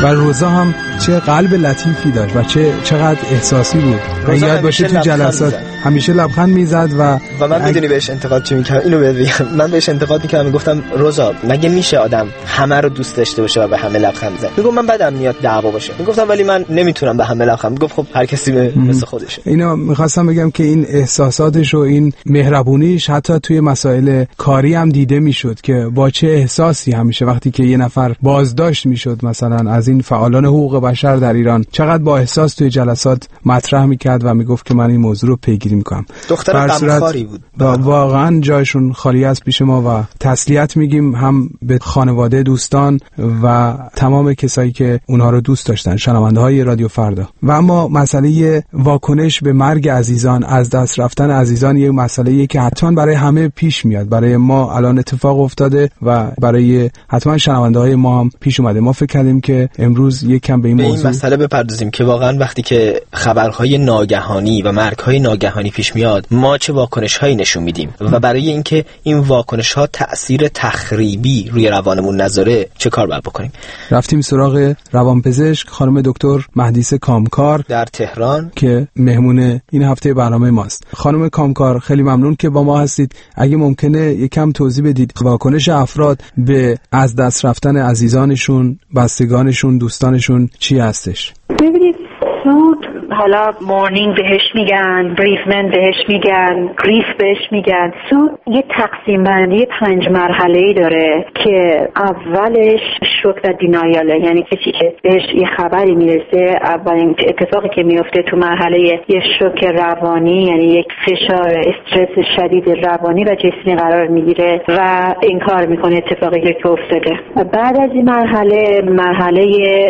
و روزا هم چه قلب لطیفی داشت و چه چقدر احساسی بود. یاد باشه تو جلسات همیشه لبخند میزد و و من میدونی بهش انتقاد چی میکردم، اینو بگم. من بهش انتقاد میکردم، میگفتم روزا مگه میشه آدم همه رو دوست داشته باشه و به همه لبخند بزنه؟ میگم من بدم میاد دعوا باشه. میگفتم ولی من نمیتونم به همه لبخند. میگفت خب هر کسی مثل خودشه. اینو میخواستم بگم که این احساساتش و این مهربونیش حتی توی مسائل کاری هم دیده میشد که با چه احساسی همیشه وقتی که یه نفر بازداشت میشد مثلا از این فعالان حقوق بشر در ایران، چقدر با احساس توی جلسات مطرح میکرد و میگفت که من این موضوع رو پیگیری میکنم. دختر غمخواری بود. واقعا جایشون خالی از پیش ما و تسلیت میگیم هم به خانواده، دوستان و تمام کسایی که اونها رو دوست داشتن، شنونده های رادیو فردا. و اما مسئله واکنش به مرگ عزیزان، از دست رفتن عزیزان، یه مسئله‌ایه که حتما برای همه پیش میاد. برای ما الان اتفاق افتاده و برای حتما شنونده های ما هم پیش اومده. ما فکر کردیم که امروز یک کم به این به موضوع این مسئله بپردازیم که واقعا وقتی که خبرهای ناگهانی و مرگ‌های ناگهانی پیش میاد ما چه واکنش‌هایی نشون میدیم و برای اینکه این واکنش‌ها تأثیر تخریبی روی روانمون نذاره چه کار باید بکنیم. رفتیم سراغ روانپزشک خانم دکتر مهدیس کامکار در تهران که مهمون این هفته برنامه ماست. خانم کامکار خیلی ممنون که با ما هستید. اگه ممکنه یکم توضیح بدید واکنش افراد به از دست رفتن عزیزانشون، بستگانشون، دوستانشون چی هستش؟ ببینید سود، حالا مورنینگ بهش میگن، بریفمنت بهش میگن، گریف بهش میگن. سود یه تقسیم بندی پنج مرحله‌ای داره که اولش شوک و دینایاله، یعنی کسی که بهش یه خبری میرسه اولین اتفاقی که میفته تو مرحله یه شوک روانی، یعنی یک فشار استرس شدید روانی و جسمی قرار میگیره و انکار میکنه اتفاقی که افتاده. بعد از این مرحله مرحله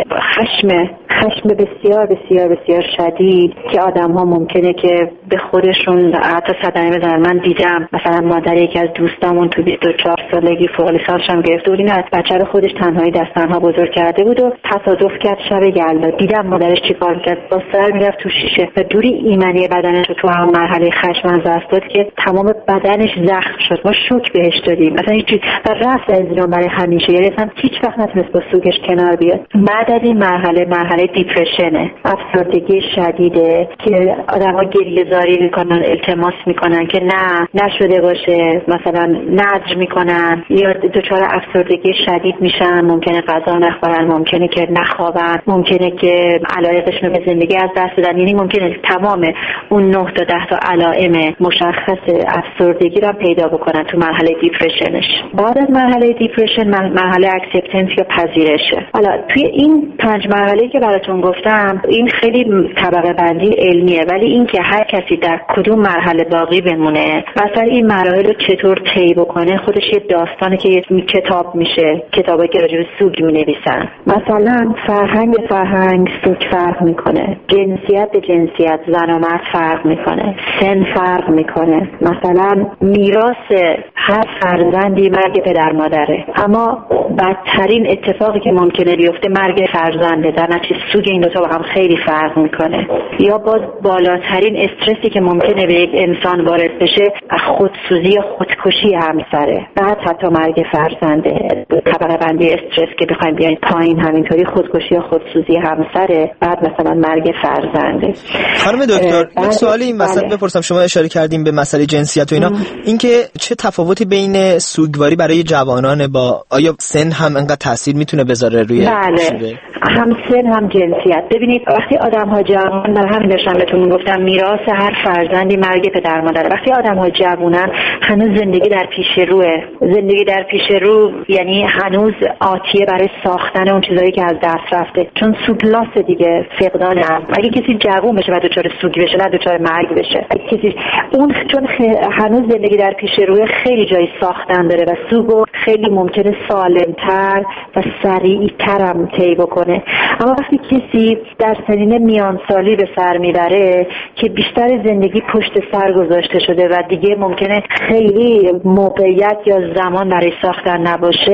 خشم خشم بسیار بسیار بسیار شدید که آدم ها ممکنه که به خودشون حتی صدمه بزنن. من دیدم مثلا مادر یکی از دوستامون تو بیست و چهار سالگی فوق لیسانس هم گرفته بود، این از بچه رو خودش تنهایی دست تنها بزرگ کرده بود و تصادف کرد شب یلدا. دیدم مادرش چیکار میکرد، با سر میرفت تو شیشه و دوری ایمنی بدنش رو تو هم مرحله خشم از دست داد که تمام بدنش زخم شد. ما شوک بهش دادیم مثلا هیچ و رفت از ایران برای همیشه، یعنی اصلا هیچ وقت نتونست با سوگش کنار بیاد. بعد از این مرحله مرحله دیپرشنه، افسردگی شدیده که آدم‌ها گریه‌زاری میکنن، التماس میکنن که نه نشده باشه، مثلا نذر میکنن یا دچار افسردگی شدید میشن، ممکنه غذا نخورن، ممکنه که نخوابن، ممکنه که علایقشون به زندگی از دست بدن. یعنی ممکنه تمام اون نه تا ده تا علائم مشخص افسردگی رو پیدا بکنن تو مرحله دیپرشنش. بعد از مرحله دیپرشن مرحله اکسپتنس یا پذیرشه. حالا توی این پنج مرحله که براتون گفتم این خیلی طبقه بندی علمیه، ولی این که هر کسی در کدوم مرحله باقی بمونه مثلا این مراحل رو چطور طی بکنه خودش یه داستانه که یه کتاب میشه، کتابی که راجع به سوگ می‌نویسن. مثلا فرهنگ به فرهنگ سوگ فرق میکنه، جنسیت به جنسیت، زن و مرد فرق میکنه، سن فرق میکنه. مثلا میراث هر فرزندی مرگ پدر مادره، اما بدترین اتفاقی که ممکنه بیفته مرگ فرزنده، در نتیجه سوگ این دو تا با هم خیلی فرق میکنه. یا باز بالاترین استرسی که ممکنه به یک انسان وارد بشه خودسوزی یا خودکشی همسره، بعد حتی مرگ فرزنده. طبقه بندی استرس که بخوایم بیاین پایین همینطوری خودکشی یا خودسوزی همسره، بعد مثلا مرگ فرزنده. خانم دکتر یک سوالی این وسط بپرسم، شما اشاره کردیم به مسئله جنسیت و اینا، اینکه چه تفاوتی بین سوگواری برای جوانان با آیا سن هم انقدر تاثیر میتونه بذاره روی بله شده؟ هم سن هم جنسیت. ببینید وقتی آدم ها جوان، من همین داشتم بهتون گفتم میراث هر فرزندی مرگ پدر مادر. وقتی آدم ها جوانن هنوز زندگی در پیش روه. زندگی در پیش رو یعنی هنوز آتیه برای ساختن اون چیزایی که از دست رفته، چون سوگلاس دیگه فقدان هم. اگه کسی جوان بشه و دچار سوگ بشه نه دچار مرگ بشه. اگه کسی اون چون هنوز زندگی در پیش روی خیلی جای ساختن داره و سوگو خیلی ممکنه سالمتر و سریعتر هم طی بکنه. اما وقتی کسی در سنین میانسالی به سر میبره که بیشتر زندگی پشت سر گذاشته شده و دیگه ممکنه خیلی موقعیت یا زمان برای ساختن نباشه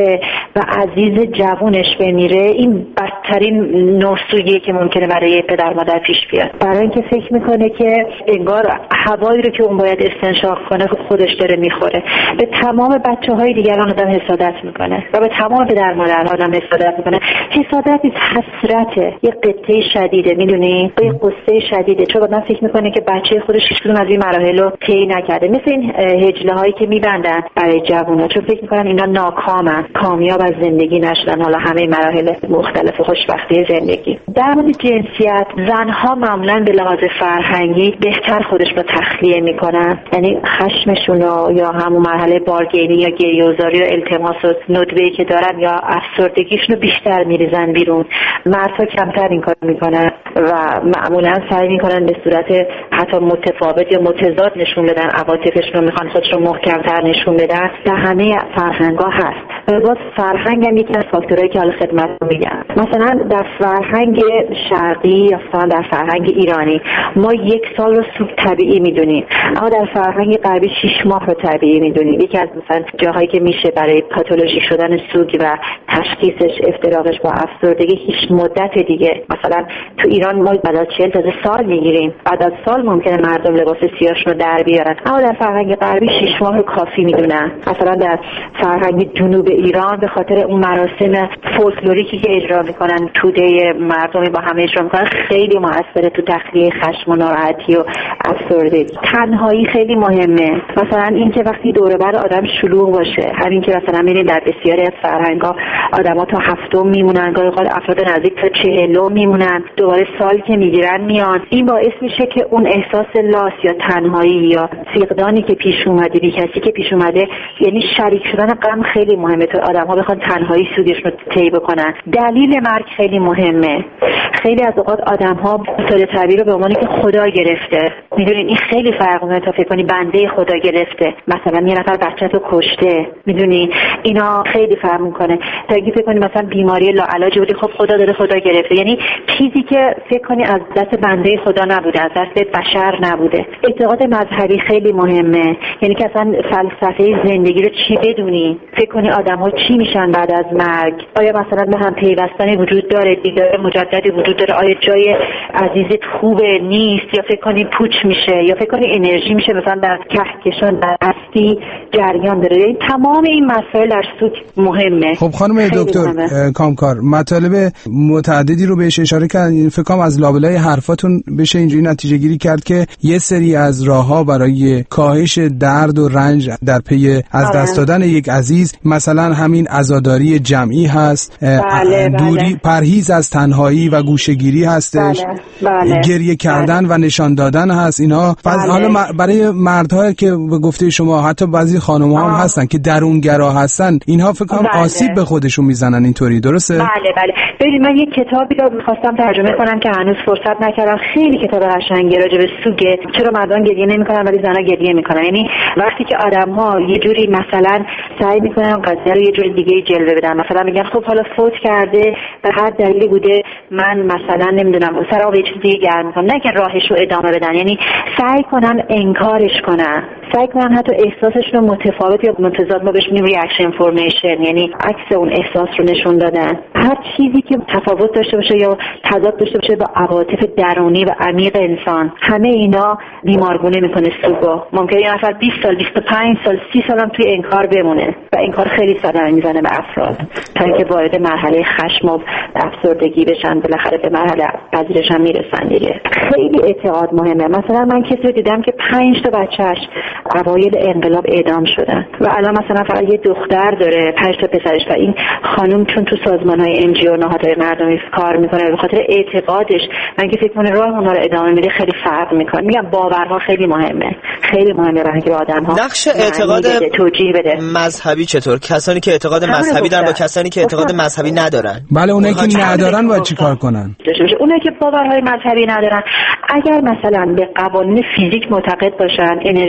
و عزیز جوونش بمیره، این بدترین نوسوییه که ممکنه برای پدر مادر پیش بیاد، برای اینکه فکر میکنه که انگار هوایی رو که اون باید استنشاق کنه خودش داره میخوره. به تمام بچه‌های دیگران آدم حسادت میکنه و به تمام پدر مادر آدم حسادت میکنه. حسادت نیست، حسرته، یه قطعه شدیده، میدونی، یه قصه شدیده، چون آدم فکر میکنه که بچه خودش هیچ کدوم از این مراحل رو طی نکرده، مثل این هجله هایی که میبندن برای جوونا، چون فکر میکنن اینا ناکامن، کامیاب از زندگی نشدن، حالا همه مراحل مختلف خوشبختی زندگی. در مورد جنسیت، زنها معمولا به لحاظ فرهنگی بهتر خودش رو تخلیه میکنن، یعنی خشمشون یا همون مرحله بارگینی یا گریه‌وزاری و التماس و ندبه‌ای که دارن یا افسردگیشون رو بیشتر میریزن بیرون. مردها کمتر این کار میکنن و معمولا سعی میکنن به صورت حتی متفاوت یا متضاد نشون بدن، عواطفشون رو میخوان خودشون محکم‌تر نشون بدن. در همه فرهنگ‌ها هست. باز فرهنگ هم یکی از فاکتورهایی که حالا خدمتتون میگم. مثلا در فرهنگ شرقی یا مثلا در فرهنگ ایرانی ما یک سال رو سوگ طبیعی میدونیم، اما در فرهنگ غربی شش ماه رو طبیعی میدونیم. یکی از مثلا جاهایی که میشه برای پاتولوژیک شدن سوگ و تشخیصش افتراقش با افسردگی هیچ مدت دیگه، مثلا تو ایران ما بعد از چهل تا سال میگیریم، بعد از سال ممکنه مردم لباس سیاهشون رو در بیارن، اما در فرهنگ غربی شش ماه رو کافی میدونن. مثلا در فرهنگ جنوب ایران به خاطر اون مراسم فولکلوریکی که اجرا میکنن، توده مردمی با همه اجرا میکنن، خیلی موثره تو تخلیه خشم و ناراحتی و افسردگی. تنهایی خیلی مهمه، مثلا این که وقتی دور و بر آدم شلوغ باشه، همین که مثلا میبینید در بسیاری از فرهنگ‌ها آدم‌ها تا هفتم میمونن، گاهی اوقات افراد نزدیک تا چهلم میمونن، دوباره سال که میگیرن میان. این باعث میشه که اون احساس لاس یا تنهایی یا فقدانی که پیش اومده، بی کسی که پیش اومده، یعنی شریک شدن غم خیلی مهمه تا آدم‌ها بخوان تنهایی سودشون رو طی بکنن. دلیل مرگ خیلی مهمه. خیلی از اوقات آدم‌ها اصطلاح تعبیر رو به عنوان که خدا گرفته. میدونین این خیلی فرق می‌کنه تا فکر کنی بنده خدا گرفته، مثلا یه نفر بچه‌تو کشته، میدونی اینا خیلی فرق می‌کنه تا اینکه فکر کنی مثلا بیماری لاعلاج بودی، خب خدا داره خدا گرفته، یعنی چیزی که فکر کنی از دست بنده خدا نبوده، از دست بشر نبوده. اعتقاد مذهبی خیلی مهمه، یعنی که اصلا فلسفه زندگی رو چی بدونی، فکر کنی آدم‌ها چی میشن بعد از مرگ، آیا مثلا به هم پیوستنی وجود داره، دیدار مجددی وجود داره، آیا جای عزیزت خوبه نیست، یا فکر کنی پوچ میشه، یا فکر کنی انرژی میشه مثلا در کهکشان در هستی جریان داره. یعنی تمام این مسائل در سوگ مهمه. خب خانم دکتر کامکار، مطالب متعددی رو بهش اشاره کردین، فکر کنم از لابلای حرفاتون بشه اینجوری نتیجه گیری کرد که یه سری از راهها برای کاهش درد و رنج در پی از دست دادن یک عزیز، مثلا همین عزاداری جمعی هست، بله، دوری بله. پرهیز از تنهایی و گوشه‌گیری هستش، بله، بله. گریه کردن بله. و نشان دادن هست اینها. بله. حالا برای مردها که به گفته شما حتی بعضی خانم‌ها هم هستن که درونگرا هستن، اینها فکر کنم بله. آسیب به خودشون میزنن، اینطوری درسته؟ بله بله. ببینید من یک کتابی رو می‌خواستم ترجمه کنم که هنوز فرصت نکردم، خیلی کتاب قشنگی راجع به سوگه، چرا مردان گریه نمی‌کنن ولی زن‌ها گریه می‌کنن. یعنی وقتی که آدم‌ها یه جوری مثلا سعی می‌کنن قضیه رو یه جوری دیگه جلوه بدن، مثلا میگن خب حالا فوت کرده به هر دلیلی بوده، من مثلا نمیدونم سر آب یه چیز دیگه گرم می‌کنم، نه که راهش رو ادامه بدن، یعنی سعی کنن انکارش کنن، سعی کنن حتی احساسشون رو متفاوت یا متضاد، ما بهش میگیم ریاکشن فورمیشن، یعنی عکس اون احساس رو نشون دادن. هر چیزی که تفاوت داشته باشه یا تضاد داشته باشه با عواطف درونی و عمیق انسان، همه اینا بیمارگونه میکنه سوگو. ممکنه یه نفر بیست سال، بیست و پنج سال، سی سال هم توی انکار بمونه و انکار خیلی صدمه میزنه به افراد تا اینکه وارد مرحله خشم و افسردگی بشن، بالاخره به مرحله پذیرش هم میرسن دیگه. خیلی اعتقاد مهمه. مثلا من کسی رو دیدم که پنج تا بچه‌اش اوایل انقلاب اعدام شدن و الان مثلا فقط یه دختر داره، پنج تا پسرش، و این خانم چون تو سازمان‌های ان جی او نهادهای مردمی کار میکنه به خاطر اعتقادش، من که فکر کنم راه اونها رو ادامه میده خیلی فرق میکنه. میگم باورها خیلی مهمه، خیلی مهمه برای اینکه آدم‌ها نقش اعتقاد بده، توجیه بده. مذهبی چطور؟ کسانی که اعتقاد مذهبی دارن با کسانی که اعتقاد مذهبی ندارن. بله، اونایی که ندارن باید چیکار کنن؟ اونایی که باورهای مذهبی ندارن اگر مثلا به قوانین فیزیک معتقد باشن، انرژی و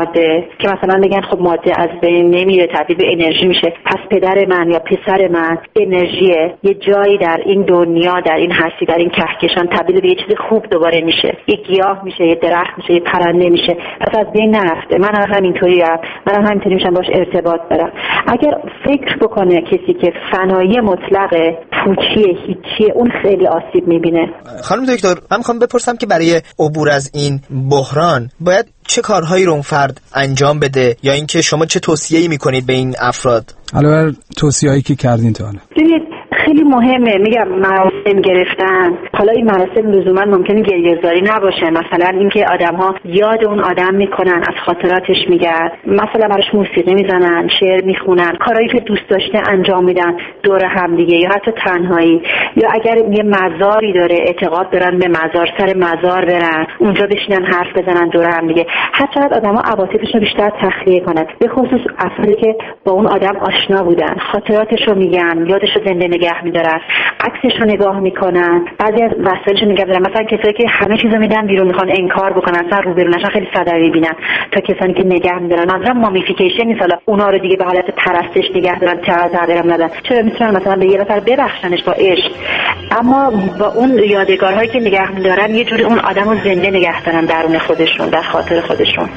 ماده که مثلا بگن خب ماده از بین نمیره، تبدیل به انرژی میشه، پس پدر من یا پسر من انرژی یه جایی در این دنیا، در این هستی، در این کهکشان تبدیل به یه چیز خوب دوباره میشه، یه گیاه میشه، یه درخت میشه، یه پرنده میشه، پس از بین نرفته. من هم همینطوری ام، من هم همینطوری میشم باش ارتباط برم. اگر فکر بکنه کسی که فنایی مطلق، پوچیه، هیچیه، اون خیلی آسیب میبینه. خانم دکتر، من میخوام بپرسم که برای عبور از این بحران باید چه کارهایی رو اون فرد انجام بده، یا اینکه شما چه توصیه‌ای میکنید به این افراد؟ علاوه توصیه‌ای که کردین تا حالا. ببینید خیلی مهمه، میگم مراسم گرفتن. حالا این مراسم لزوما ممکنه گریه‌زاری نباشه، مثلا اینکه آدم‌ها یاد اون آدم میکنن، از خاطراتش میگن، مثلا براش موسیقی میزنن، شعر میخونن، کارهایی که دوست داشته انجام میدن دور هم دیگه، یا حتی تنهایی. یا اگر یه مزاری داره، اعتقاد دارن به مزار، سر مزار برن، اونجا بشینن حرف بزنن دور هم دیگه. هر چقدر آدم‌ها عواطفشون بیشتر تخلیه کنن، به خصوص افرادی که با اون آدم آشنا بودن، خاطراتشو میگن، یادشو زنده نگه میدارن، عکسشو نگاه میکنن، بعضی از وسایلشو نگه دارن. مثلا کسایی که همه چیزو میدن بیرون، میخوان انکار بکنن، اصلا روبرونشون خیلی صدوی بینن، تا کسانی که نگه میدارن. منظورم مامیفیکیشن نیست، حالا اونا رو دیگه به حالت پرستش نگه دارن، تغییرم ندن. چرا میتونن مثلا به یه نفر ببخشنش با عشق، اما با اون یادگارهایی که نگه میدارن یه جوری اون آدمو زنده نگه دارن درون خودشون، در خاطر خودشون.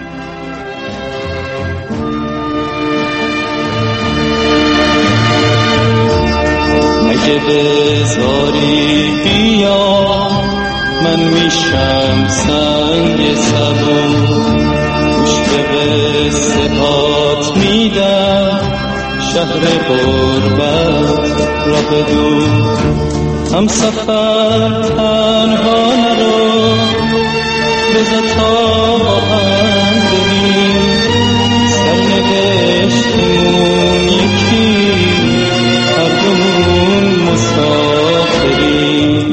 اگه بذاری بیا من میشم سنگ سبون، گوش به قصه هات میدم، شهر غربت را بدون، هم سفر تنها نرو، بذار تا با هم بریم، سرنوشتمون یکی، هر دومون مسافریم،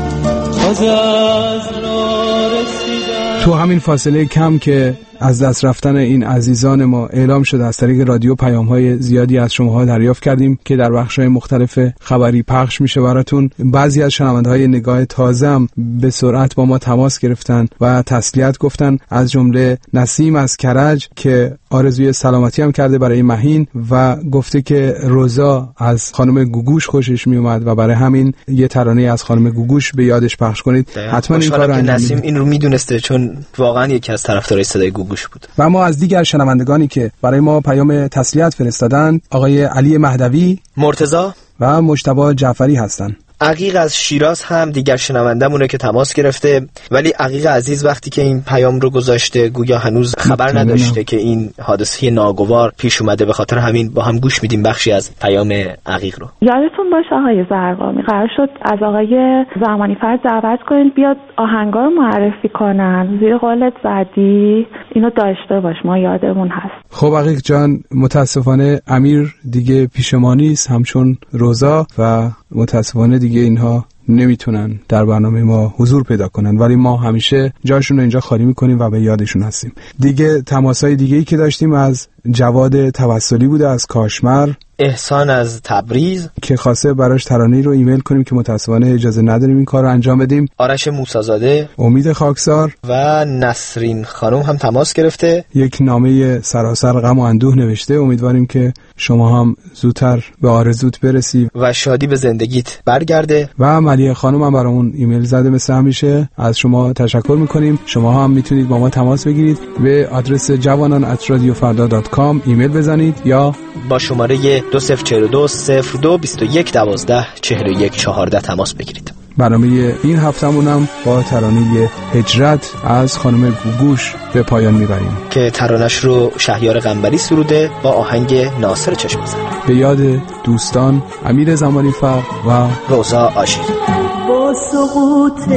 تازه از راه رسیدن. تو همین فاصله کم که از دست رفتن این عزیزان ما اعلام شده، از طریق رادیو پیام‌های زیادی از شماها دریافت کردیم که در بخش‌های مختلف خبری پخش میشه براتون. بعضی از شنونده‌های نگاه تازه هم به سرعت با ما تماس گرفتن و تسلیت گفتن، از جمله نسیم از کرج که آرزوی سلامتی هم کرده برای مهین و گفته که روزا از خانم گوگوش خوشش میومد و برای همین یه ترانه از خانم گوگوش به یادش پخش کنید. حتما این کارو انجام نسیم این رو میدونسته، چون واقعا یکی از طرفدارای صدای گوگوش بود. و ما از دیگر شنوندگانی که برای ما پیام تسلیت فرستادن، آقای علی مهدوی، مرتضی و مجتبی جعفری هستند. عقیق از شیراز هم دیگر شنوندمونه که تماس گرفته، ولی عقیق عزیز وقتی که این پیام رو گذاشته گویا هنوز خبر نداشته که این حادثه ناگوار پیش اومده، به خاطر همین با هم گوش میدیم بخشی از پیام عقیق رو. یادتون باشه آقای زرقامی قرار شد از آقای زمانی فرد دعوت کنید بیاد آهنگا رو معرفی کنن، زیر قولت زدی، اینو داشته باش، ما یادمون هست. خب عقیق جان، متاسفانه امیر دیگه پیش ما نیست همچون روزا و متاسفانه دیگه اینها نمیتونن در برنامه ما حضور پیدا کنن، ولی ما همیشه جاشون رو اینجا خالی میکنیم و به یادشون هستیم. دیگه تماسای دیگه‌ای که داشتیم از جواد توسلی بوده از کاشمر، احسان از تبریز که خواسته براش ترانه‌ای رو ایمیل کنیم که متاسفانه اجازه نداریم این کار رو انجام بدیم، آرش موسی‌زاده، امید خاکسار و نسرین خانم هم تماس گرفته، یک نامه سراسر غم و اندوه نوشته. امیدواریم که شما هم زودتر به آرزوت برسی و شادی به زندگیت برگرده. و ملیه خانم هم برامون ایمیل زده مثل همیشه، از شما تشکر میکنیم. شما هم میتونید با ما تماس بگیرید، به آدرس جوانان ات رادیو فردا دات کام ایمیل بزنید یا با شماره دو صفر چهار دو صفر دو بیست و یک دوازده چهل و یک چهارده تماس بگیرید. برنامه این هفتمون هم با ترانه هجرت از خانم گوگوش به پایان میبریم که ترانش رو شهریار قنبری سروده با آهنگ ناصر چشم‌زن، به یاد دوستان امیر زمانی فر و روزا آشیر. با سقوط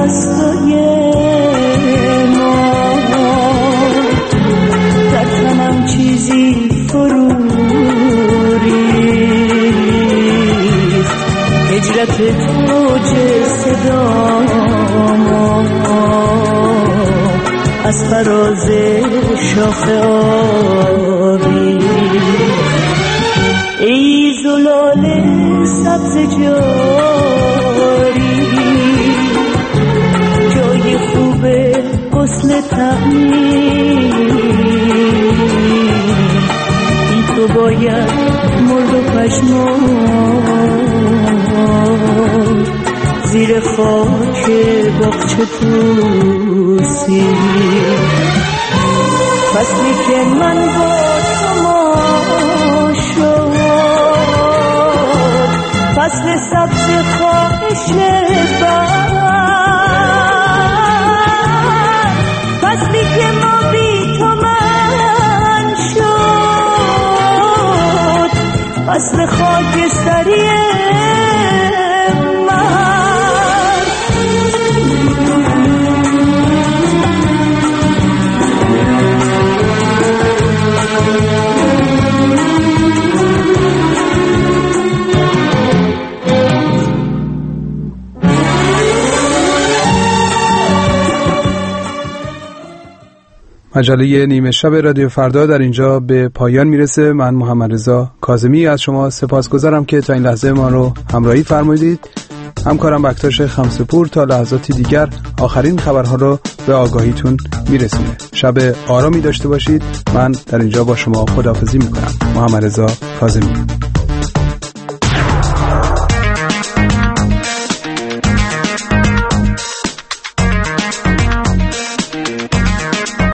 دستای ما در تنم چیزی فرو ریخت، هجرت توج صدا ما از فراز شاخه آبی، ای زلال سبز جاری جای خوب غسل تعمیر، نباید مرد و پشمان زیر خاک باغچه پوسی. فصلی که من با شما شد، فصل سبز خواهش بر، فصلی که ما بی تو من شد، فصل خاکستری مجله نیمه شب رادیو فردا در اینجا به پایان میرسه. من محمد رضا کاظمی از شما سپاسگزارم که تا این لحظه ما رو همراهی فرمودید. همکارم بکتاش خمسپور تا لحظاتی دیگر آخرین خبرها رو به آگاهیتون میرسونه. شب آرامی داشته باشید. من در اینجا با شما خداحافظی میکنم. محمد رضا کاظمی.